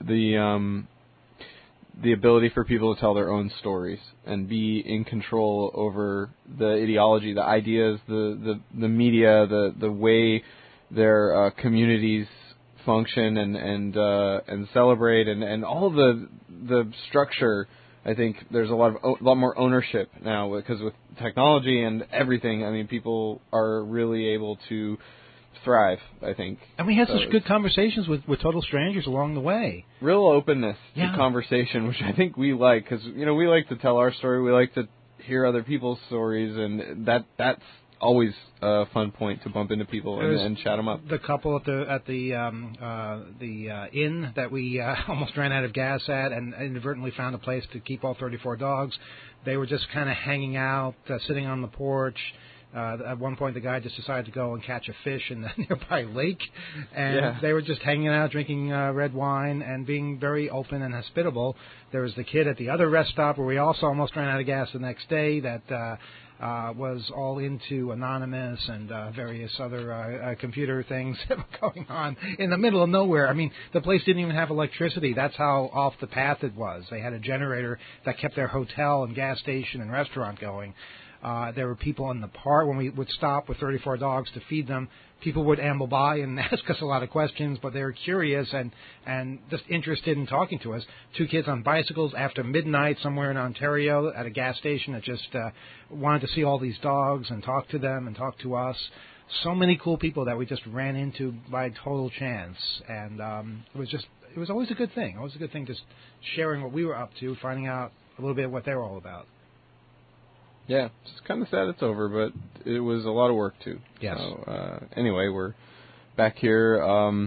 Speaker 8: the ability for people to tell their own stories and be in control over the ideology, the ideas, the media, the way their communities function and celebrate and all of the structure. I think there's a lot more ownership now because with technology and everything. I mean, people are really able to thrive, I think.
Speaker 9: And we had such good conversations with total strangers along the way.
Speaker 8: Real openness to conversation, which I think we like, because we like to tell our story. We like to hear other people's stories, and that's always a fun point to bump into people and chat them up.
Speaker 9: The couple at the inn that we almost ran out of gas at, and inadvertently found a place to keep all 34 dogs. They were just kind of hanging out, sitting on the porch. At one point, the guy just decided to go and catch a fish in the nearby lake, and they were just hanging out, drinking red wine, and being very open and hospitable. There was the kid at the other rest stop where we also almost ran out of gas the next day that was all into Anonymous and various other computer things that were going on in the middle of nowhere. I mean, the place didn't even have electricity. That's how off the path it was. They had a generator that kept their hotel and gas station and restaurant going. There were people in the park. When we would stop with 34 dogs to feed them, people would amble by and ask us a lot of questions, but they were curious and just interested in talking to us. Two kids on bicycles after midnight somewhere in Ontario at a gas station that just wanted to see all these dogs and talk to them and talk to us. So many cool people that we just ran into by total chance. And it was always a good thing. Always a good thing just sharing what we were up to, finding out a little bit what they were all about.
Speaker 8: Yeah, it's kind of sad it's over, but it was a lot of work, too.
Speaker 9: Yes.
Speaker 8: So, anyway, we're back here.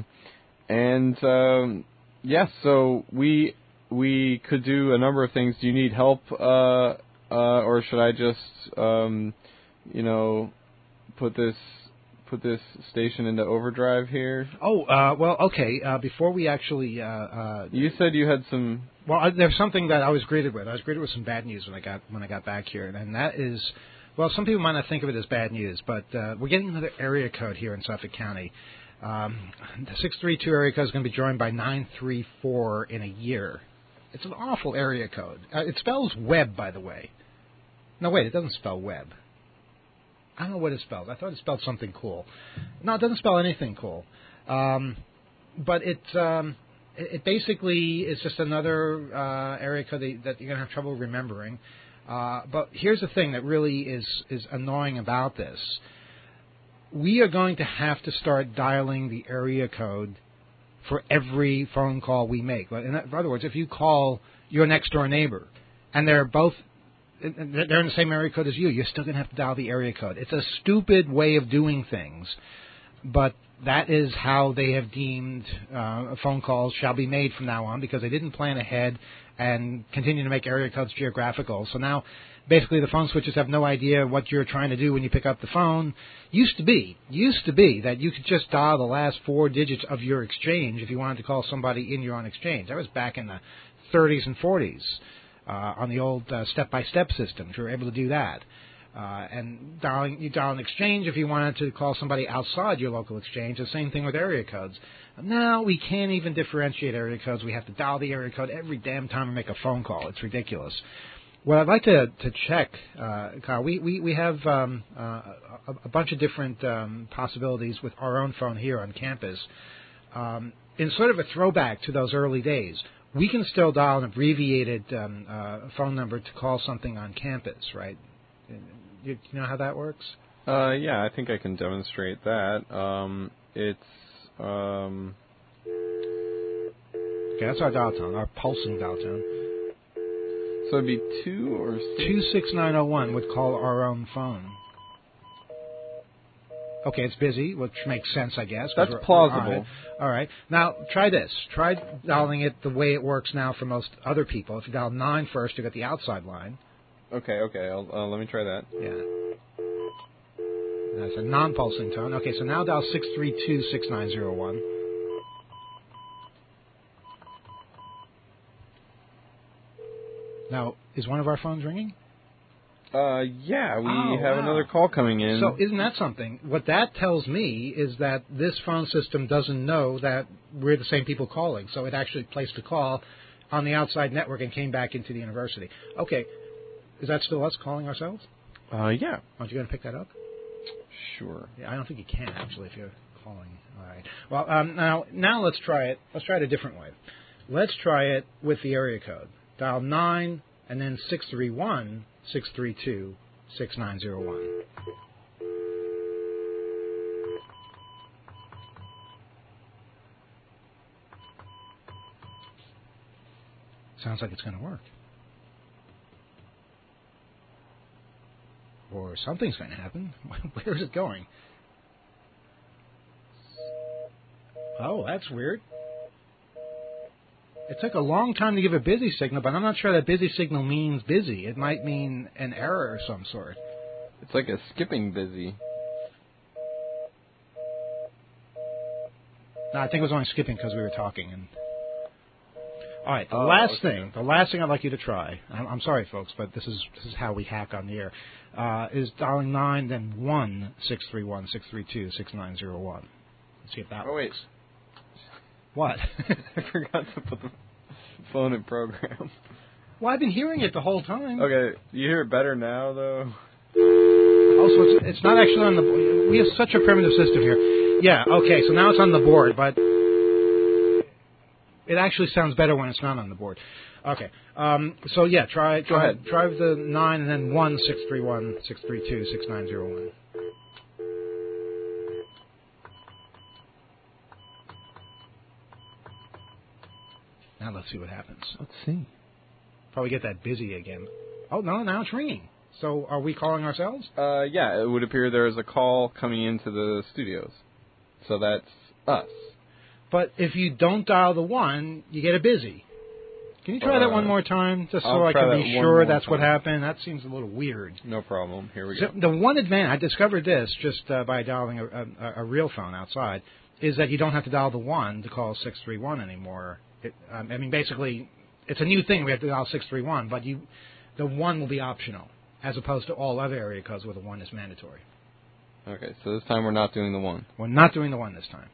Speaker 8: So we could do a number of things. Do you need help, or should I just, put this station into overdrive here?
Speaker 9: Oh, well, okay. Before we actually...
Speaker 8: you said you had some...
Speaker 9: Well, there's something that I was greeted with. I was greeted with some bad news when I got back here, and that is, well, some people might not think of it as bad news, but we're getting another area code here in Suffolk County. The 632 area code is going to be joined by 934 in a year. It's an awful area code. It spells web, by the way. No, wait, it doesn't spell web. I don't know what it spells. I thought it spelled something cool. No, it doesn't spell anything cool. But it basically is just another area code that you're going to have trouble remembering. But here's the thing that really is annoying about this. We are going to have to start dialing the area code for every phone call we make. In other words, if you call your next-door neighbor and they're both they're in the same area code as you. You're still going to have to dial the area code. It's a stupid way of doing things, but that is how they have deemed phone calls shall be made from now on, because they didn't plan ahead and continue to make area codes geographical. So now, basically, the phone switches have no idea what you're trying to do when you pick up the phone. Used to be that you could just dial the last 4 digits of your exchange if you wanted to call somebody in your own exchange. That was back in the 30s and 40s on the old step-by-step systems. You were able to do that. And you dial an exchange if you wanted to call somebody outside your local exchange. The same thing with area codes. Now we can't even differentiate area codes. We have to dial the area code every damn time we make a phone call. It's ridiculous. Well, I'd like to check, Kyle. We have a bunch of different possibilities with our own phone here on campus. In sort of a throwback to those early days, we can still dial an abbreviated phone number to call something on campus, right? You know how that works?
Speaker 8: Yeah, I think I can demonstrate that. Okay,
Speaker 9: that's our dial tone, our pulsing dial tone.
Speaker 8: So it'd be 2 or 6?
Speaker 9: 26901 would call our own phone. Okay, it's busy, which makes sense, I guess.
Speaker 8: That's plausible.
Speaker 9: All right. Now, try this. Try dialing it the way it works now for most other people. If you dial 9 first, you get the outside line.
Speaker 8: Okay. Let me try that.
Speaker 9: Yeah. That's a non-pulsing tone. Okay, so now dial 632-6901. Now, is one of our phones ringing?
Speaker 8: Yeah, we have another call coming in.
Speaker 9: So isn't that something? What that tells me is that this phone system doesn't know that we're the same people calling, so it actually placed a call on the outside network and came back into the university. Okay, is that still us calling ourselves?
Speaker 8: Yeah.
Speaker 9: Aren't you going to pick that up?
Speaker 8: Sure.
Speaker 9: Yeah, I don't think you can, actually, if you're calling. All right. Well, now let's try it. Let's try it a different way. Let's try it with the area code. Dial 9 and then 631-632-6901. Sounds like it's going to work. Or something's going to happen. Where is it going? Oh, that's weird. It took a long time to give a busy signal, but I'm not sure that busy signal means busy. It might mean an error of some sort.
Speaker 8: It's like a skipping busy.
Speaker 9: No, I think it was only skipping because we were talking. And all right, the last thing I'd like you to try. I'm sorry, folks, but this is how we hack on the air. Is dialing 9, then 1-631-632-6901. Let's see if that works.
Speaker 8: Wait.
Speaker 9: What?
Speaker 8: I forgot to put the phone in program.
Speaker 9: Well, I've been hearing it the whole time.
Speaker 8: Okay, you hear it better now, though?
Speaker 9: Also, it's not actually on the... We have such a primitive system here. Yeah, okay, so now it's on the board, but it actually sounds better when it's not on the board. Okay, so yeah, try
Speaker 8: ahead.
Speaker 9: Try the 9 and then 1-631-632-6901. Now let's see what happens.
Speaker 8: Let's see.
Speaker 9: Probably get that busy again. Oh, no, now it's ringing. So are we calling ourselves?
Speaker 8: Yeah, it would appear there is a call coming into the studios. So that's us.
Speaker 9: But if you don't dial the 1, you get a busy. Can you try that one more time, just so I can be sure that's what happened? That seems a little weird.
Speaker 8: No problem. Here we go.
Speaker 9: The one advantage, I discovered this just by dialing a real phone outside, is that you don't have to dial the 1 to call 631 anymore. I mean, basically, it's a new thing. We have to dial 631, but the 1 will be optional, as opposed to all other area codes where the 1 is mandatory.
Speaker 8: Okay, so this time we're not doing the 1.
Speaker 9: We're not doing the 1 this time.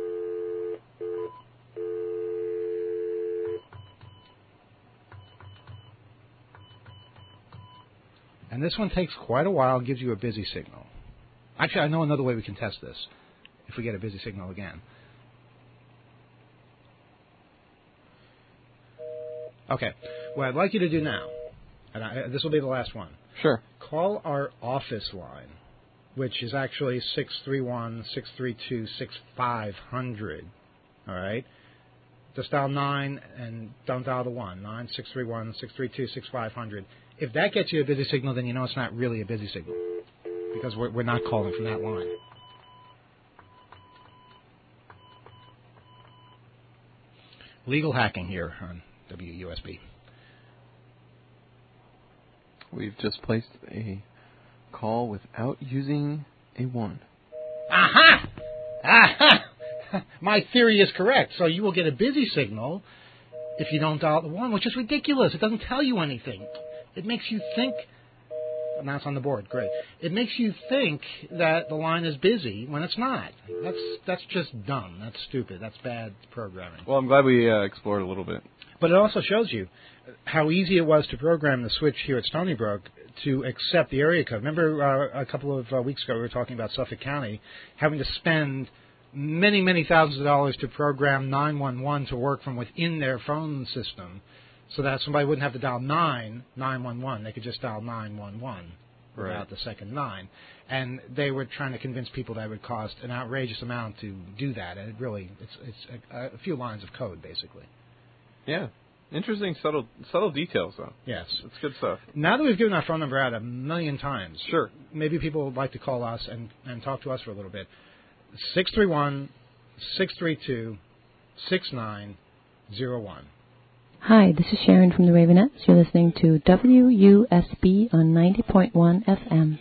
Speaker 9: And this one takes quite a while and gives you a busy signal. Actually, I know another way we can test this, if we get a busy signal again. Okay, what I'd like you to do now, and this will be the last one.
Speaker 8: Sure.
Speaker 9: Call our office line, which is actually 631-632-6500. All right? Just dial 9 and don't dial the 1. 9-631-632-6500. If that gets you a busy signal, then you know it's not really a busy signal because we're not calling from that line. Legal hacking here on WUSB.
Speaker 8: We've just placed a call without using a 1.
Speaker 9: Aha! Aha! My theory is correct. So you will get a busy signal if you don't dial the 1, which is ridiculous. It doesn't tell you anything. It makes you think. Now it's on the board. Great. It makes you think that the line is busy when it's not. That's just dumb. That's stupid. That's bad programming.
Speaker 8: Well, I'm glad we explored a little bit.
Speaker 9: But it also shows you how easy it was to program the switch here at Stony Brook to accept the area code. Remember a couple of weeks ago we were talking about Suffolk County having to spend many, many thousands of dollars to program 911 to work from within their phone system so that somebody wouldn't have to dial 911. They could just dial 911 without the second 9. And they were trying to convince people that it would cost an outrageous amount to do that. And it's a few lines of code, basically.
Speaker 8: Yeah. Interesting, subtle details, though.
Speaker 9: Yes.
Speaker 8: It's good stuff.
Speaker 9: Now that we've given our phone number out 1,000,000 times,
Speaker 8: sure,
Speaker 9: maybe people would like to call us and talk to us for a little bit. 631-632-6901.
Speaker 10: Hi, this is Sharon from the Ravenettes. You're listening to WUSB on 90.1 FM.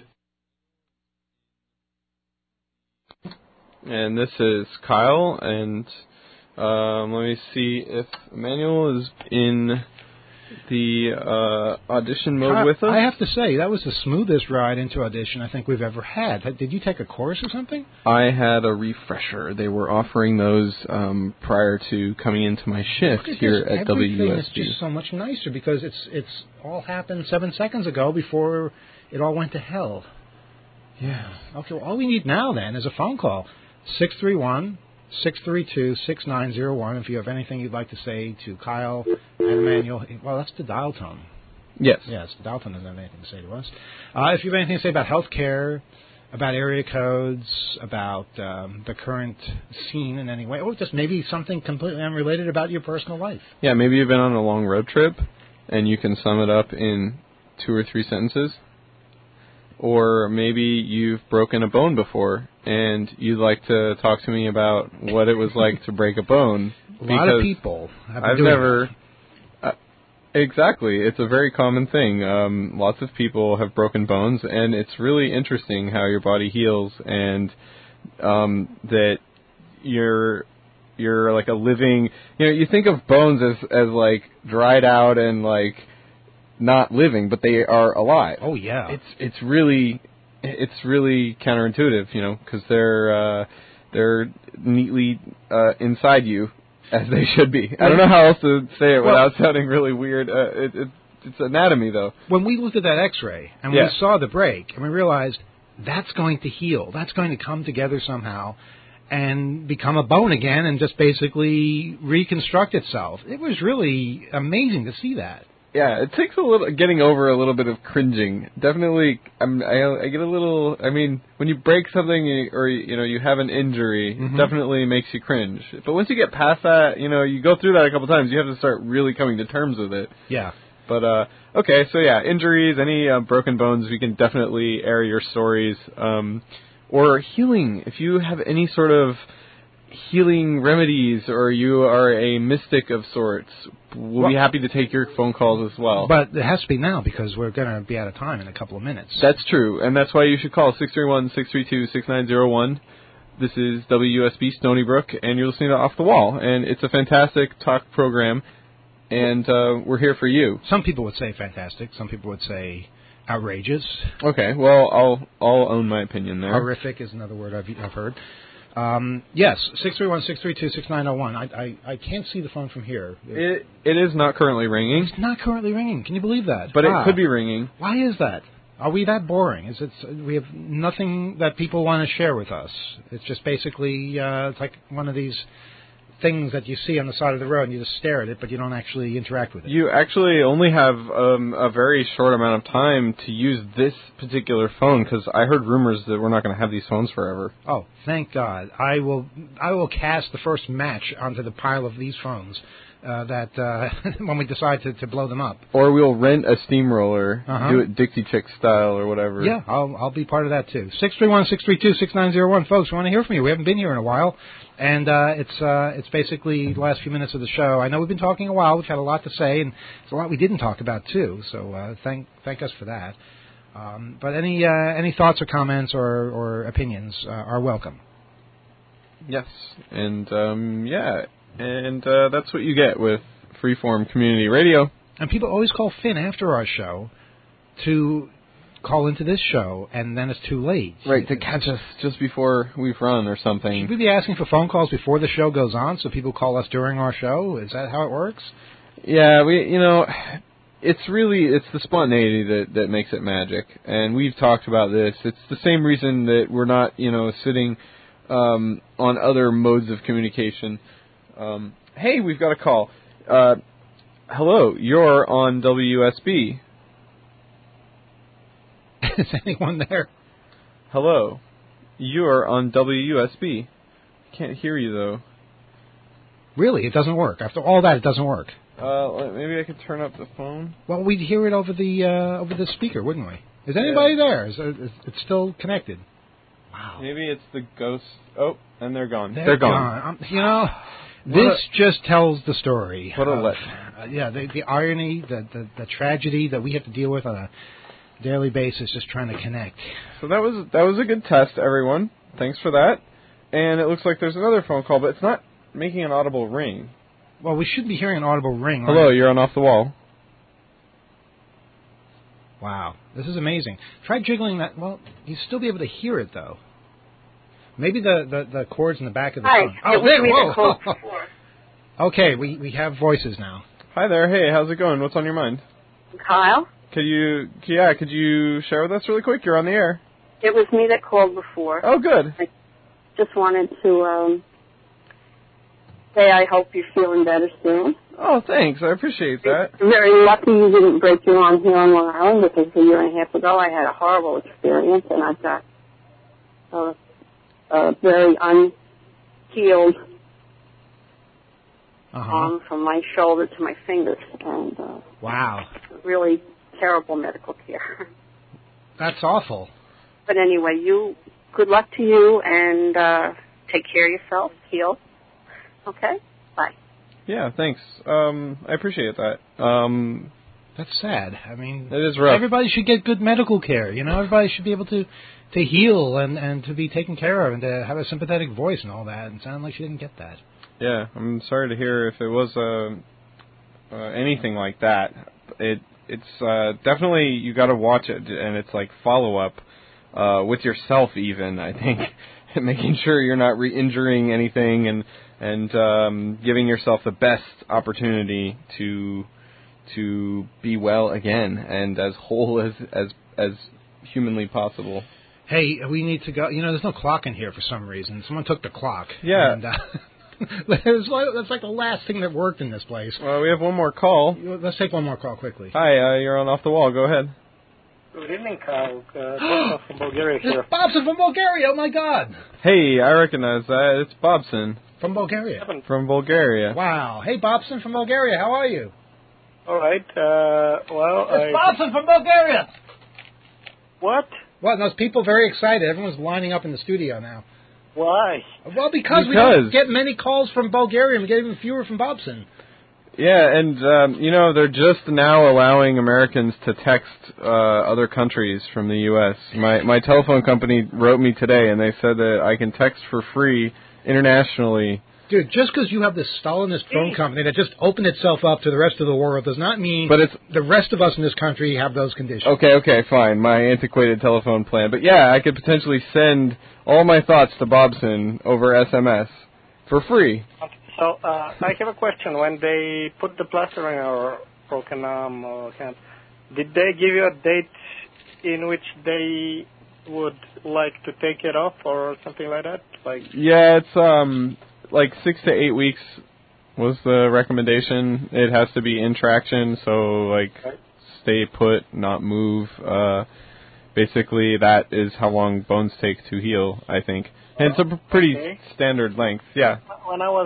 Speaker 8: And this is Kyle, and let me see if Emmanuel is in the audition mode with us.
Speaker 9: I have to say, that was the smoothest ride into audition I think we've ever had. Did you take a course or something?
Speaker 8: I had a refresher. They were offering those prior to coming into my shift here at WUSB.
Speaker 9: Everything is just so much nicer because it's all happened 7 seconds ago before it all went to hell.
Speaker 8: Yeah.
Speaker 9: Okay, well, all we need now then is a phone call. 631-632-6901 if you have anything you'd like to say to Kyle and Emmanuel. Well, that's the dial tone.
Speaker 8: Yes.
Speaker 9: Yes, the dial tone doesn't have anything to say to us. If you have anything to say about health care, about area codes, about the current scene in any way, or just maybe something completely unrelated about your personal life.
Speaker 8: Yeah, maybe you've been on a long road trip and you can sum it up in 2 or 3 sentences. Or maybe you've broken a bone before, and you'd like to talk to me about what it was like to break a bone.
Speaker 9: A lot of people have been
Speaker 8: I've
Speaker 9: doing
Speaker 8: never... Exactly. It's a very common thing. Lots of people have broken bones, and it's really interesting how your body heals, and that you're like a living... You think of bones as like dried out and like... not living, but they are alive.
Speaker 9: Oh yeah,
Speaker 8: it's really counterintuitive, because they're neatly inside you as they should be. I don't know how else to say it without sounding really weird. It's anatomy, though.
Speaker 9: When we looked at that X-ray and we saw the break, and we realized that's going to heal, that's going to come together somehow and become a bone again, and just basically reconstruct itself. It was really amazing to see that.
Speaker 8: Yeah, it takes a little getting over a little bit of cringing. Definitely, I get a little. I mean, when you break something or you have an injury, it definitely makes you cringe. But once you get past that, you go through that a couple times, you have to start really coming to terms with it.
Speaker 9: Yeah.
Speaker 8: But okay, so yeah, injuries, any broken bones, we can definitely air your stories, or healing. If you have any sort of healing remedies, or you are a mystic of sorts, we'll be happy to take your phone calls as well.
Speaker 9: But it has to be now, because we're going to be out of time in a couple of minutes.
Speaker 8: That's true, and that's why you should call 631-632-6901. This is WUSB Stony Brook, and you're listening to Off the Wall, and it's a fantastic talk program, and we're here for you.
Speaker 9: Some people would say fantastic. Some people would say outrageous.
Speaker 8: Okay, well, I'll own my opinion there.
Speaker 9: Horrific is another word I've heard. Yes, 631-632-6901. I can't see the phone from here.
Speaker 8: It is not currently ringing.
Speaker 9: It's not currently ringing. Can you believe that?
Speaker 8: But it could be ringing.
Speaker 9: Why is that? Are we that boring? We have nothing that people want to share with us. It's just basically it's like one of these things that you see on the side of the road, and you just stare at it, but you don't actually interact with it.
Speaker 8: You actually only have a very short amount of time to use this particular phone, because I heard rumors that we're not going to have these phones forever.
Speaker 9: Oh, thank God. I will cast the first match onto the pile of these phones when we decide to blow them up.
Speaker 8: Or we'll rent a steamroller, do it Dixie Chick style or whatever.
Speaker 9: Yeah, I'll be part of that too. 631-632-6901, folks. We want to hear from you. We haven't been here in a while, and it's basically the last few minutes of the show. I know we've been talking a while. We've had a lot to say, and there's a lot we didn't talk about too. So thank us for that. But any thoughts or comments or opinions are welcome.
Speaker 8: Yes, and And that's what you get with Freeform Community Radio.
Speaker 9: And people always call Finn after our show to call into this show, and then it's too late.
Speaker 8: Right, to catch us just before we've run or something.
Speaker 9: Should we be asking for phone calls before the show goes on so people call us during our show? Is that how it works?
Speaker 8: Yeah, it's the spontaneity that makes it magic. And we've talked about this. It's the same reason that we're not, sitting on other modes of communication. Hey, we've got a call. Hello, you're on WSB.
Speaker 9: Is anyone there?
Speaker 8: Hello, you're on WSB. Can't hear you, though.
Speaker 9: Really? It doesn't work. After all that, it doesn't work.
Speaker 8: Maybe I could turn up the phone.
Speaker 9: Well, we'd hear it over the speaker, wouldn't we? Is anybody there? Is it still connected? Wow.
Speaker 8: Maybe it's the ghost. Oh, and they're gone.
Speaker 9: They're gone. This just tells the story.
Speaker 8: What a let.
Speaker 9: The irony, the tragedy that we have to deal with on a daily basis, just trying to connect.
Speaker 8: So that was a good test, everyone. Thanks for that. And it looks like there's another phone call, but it's not making an audible ring.
Speaker 9: Well, we should be hearing an audible ring.
Speaker 8: Hello, you're on Off the Wall.
Speaker 9: Wow, this is amazing. Try jiggling that. Well, you'll still be able to hear it, though. Maybe the cords in the back of the phone. Oh, there! Whoa! Okay, we have voices now.
Speaker 8: Hi there. Hey, how's it going? What's on your mind?
Speaker 11: Kyle?
Speaker 8: Could you share with us really quick? You're on the air.
Speaker 11: It was me that called before.
Speaker 8: Oh, good.
Speaker 11: I just wanted to say I hope you're feeling better soon.
Speaker 8: Oh, thanks. I appreciate that.
Speaker 11: I'm very lucky you didn't break your arm here on Long Island, because a year and a half ago I had a horrible experience, and I've got a very unhealed arm from my shoulder to my fingers, and
Speaker 9: wow,
Speaker 11: really terrible medical care.
Speaker 9: That's awful.
Speaker 11: But anyway, good luck to you, and take care of yourself. Heal. Okay? Bye.
Speaker 8: Yeah, thanks. I appreciate that.
Speaker 9: That's sad. I mean,
Speaker 8: it is rough.
Speaker 9: Everybody should get good medical care. Everybody should be able to heal and to be taken care of and to have a sympathetic voice and all that. And it sounded like she didn't get that.
Speaker 8: Yeah, I'm sorry to hear if it was anything like that. It's definitely, you got to watch it, and it's like follow-up with yourself even, I think, making sure you're not re-injuring anything and giving yourself the best opportunity to be well again and as whole as humanly possible.
Speaker 9: Hey, we need to go. There's no clock in here for some reason. Someone took the clock.
Speaker 8: Yeah.
Speaker 9: And, that's like the last thing that worked in this place.
Speaker 8: Well, we have one more call.
Speaker 9: Let's take one more call quickly.
Speaker 8: Hi, you're on Off the Wall. Go ahead.
Speaker 12: Good evening, Kyle. Bobson from Bulgaria here.
Speaker 9: It's Bobson from Bulgaria. Oh, my God.
Speaker 8: Hey, I recognize that. It's Bobson.
Speaker 9: From Bulgaria.
Speaker 8: From Bulgaria.
Speaker 9: Wow. Hey, Bobson from Bulgaria. How are you?
Speaker 12: All right.
Speaker 9: It's Bobson from Bulgaria.
Speaker 12: What?
Speaker 9: Well, those people very excited. Everyone's lining up in the studio now.
Speaker 12: Why?
Speaker 9: Well, because we don't get many calls from Bulgaria, and we get even fewer from Bobson.
Speaker 8: Yeah, and, they're just now allowing Americans to text other countries from the U.S. My telephone company wrote me today, and they said that I can text for free internationally.
Speaker 9: Dude, just because you have this Stalinist phone company that just opened itself up to the rest of the world does not mean the rest of us in this country have those conditions.
Speaker 8: Okay, fine. My antiquated telephone plan. But, yeah, I could potentially send all my thoughts to Bobson over SMS for free.
Speaker 12: So, I have a question. When they put the plaster in our broken arm or hand, did they give you a date in which they would like to take it off or something like that?
Speaker 8: Yeah, it's like 6 to 8 weeks was the recommendation. It has to be in traction, so like stay put, not move. Basically, that is how long bones take to heal, I think. And it's a pretty standard length, yeah.
Speaker 12: When I was,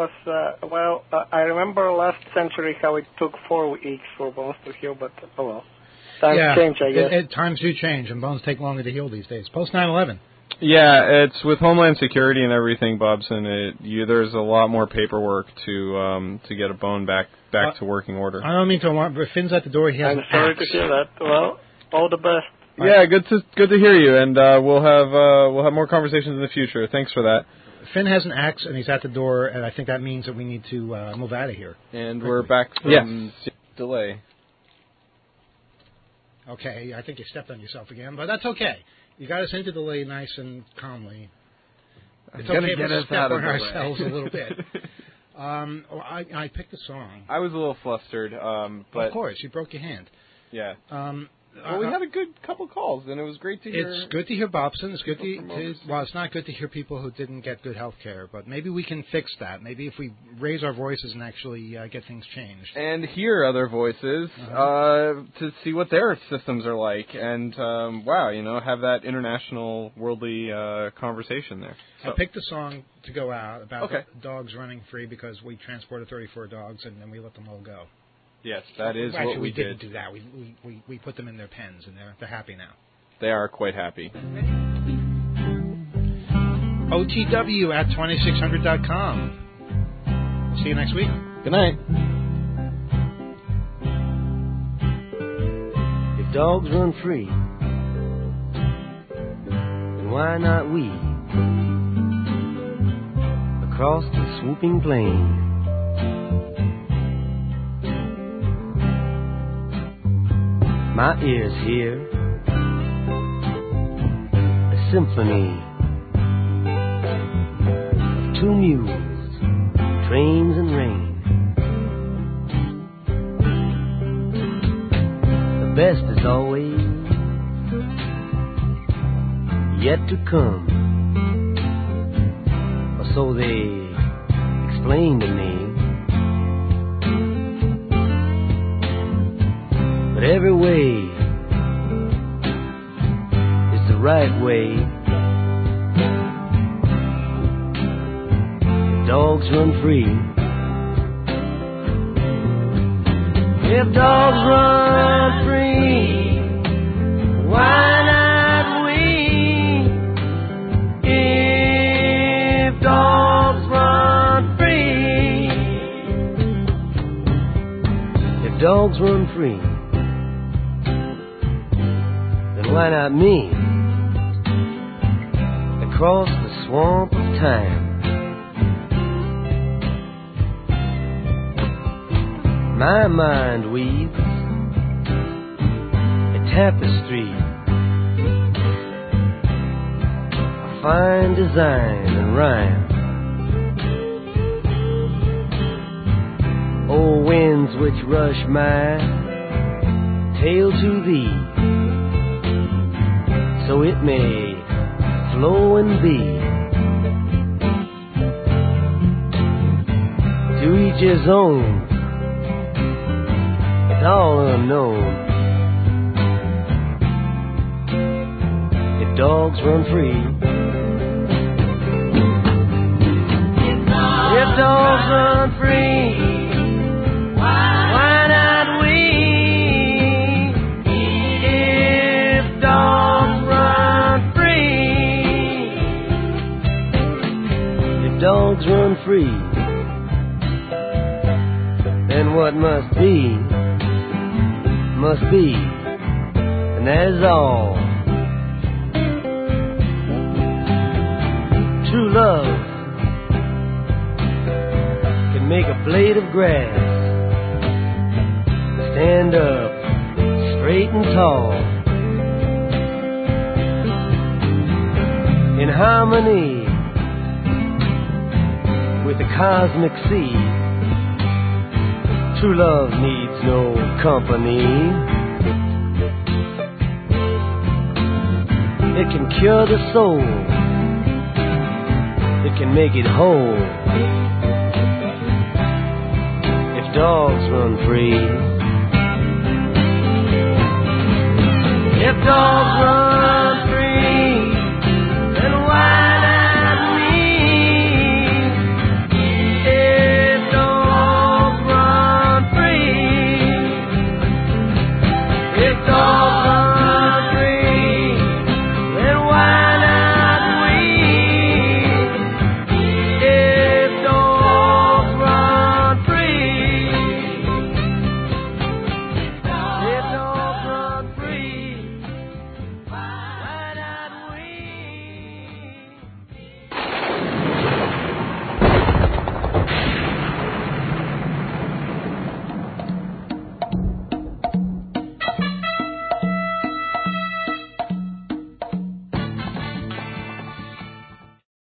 Speaker 12: I remember last century how it took 4 weeks for bones to heal, but oh well. Times change, I guess.
Speaker 9: Times do change, and bones take longer to heal these days. Post 9/11.
Speaker 8: Yeah, it's with Homeland Security and everything, Bobson. There's a lot more paperwork to get a bone back to working order.
Speaker 9: I don't mean to alarm, but Finn's at the door. He has
Speaker 12: I'm sorry to hear that. Well, all the best.
Speaker 8: Yeah, good to hear you, and we'll have more conversations in the future. Thanks for that.
Speaker 9: Finn has an axe, and he's at the door, and I think that means that we need to move out of here.
Speaker 8: And we're back from delay.
Speaker 9: Okay, I think you stepped on yourself again, but that's okay. You got us into delay nice and calmly. It's okay if we step on ourselves a little bit. I picked a song.
Speaker 8: I was a little flustered, but
Speaker 9: of course, you broke your hand.
Speaker 8: Yeah. Well, we had a good couple calls, and it was great to hear.
Speaker 9: It's good to hear Bobson. It's good well, it's not good to hear people who didn't get good health care, but maybe we can fix that. Maybe if we raise our voices and actually get things changed.
Speaker 8: And hear other voices to see what their systems are like, and have that international, worldly conversation there. So.
Speaker 9: I picked a song to go out about dogs running free because we transported 34 dogs and then we let them all go.
Speaker 8: Yes, that is
Speaker 9: actually,
Speaker 8: what we did.
Speaker 9: Didn't do that. We put them in their pens, and they're happy now.
Speaker 8: They are quite happy.
Speaker 9: OTW at 2600.com. We'll see you next week.
Speaker 8: Good night.
Speaker 13: If dogs run free, then why not we? Across the swooping plain, my ears hear a symphony of two mules, trains and rain. The best is always yet to come, or so they explain to me. But every way is the right way. If dogs run free, if dogs run free, why not we? If dogs run free, if dogs run free, why not me? Across the swamp of time, my mind weaves a tapestry of fine design and rhyme. Oh, winds which rush my tale to thee, so it may flow and be. To each his own, it's all unknown. If dogs run free, if dogs run free, why not we? If dogs dogs run free, then what must be, and that is all. True love can make a blade of grass stand up straight and tall, in harmony with the cosmic sea. True love needs no company. It can cure the soul, it can make it whole. dogs run free. If dogs run free, then why not me? If dogs run free, if dogs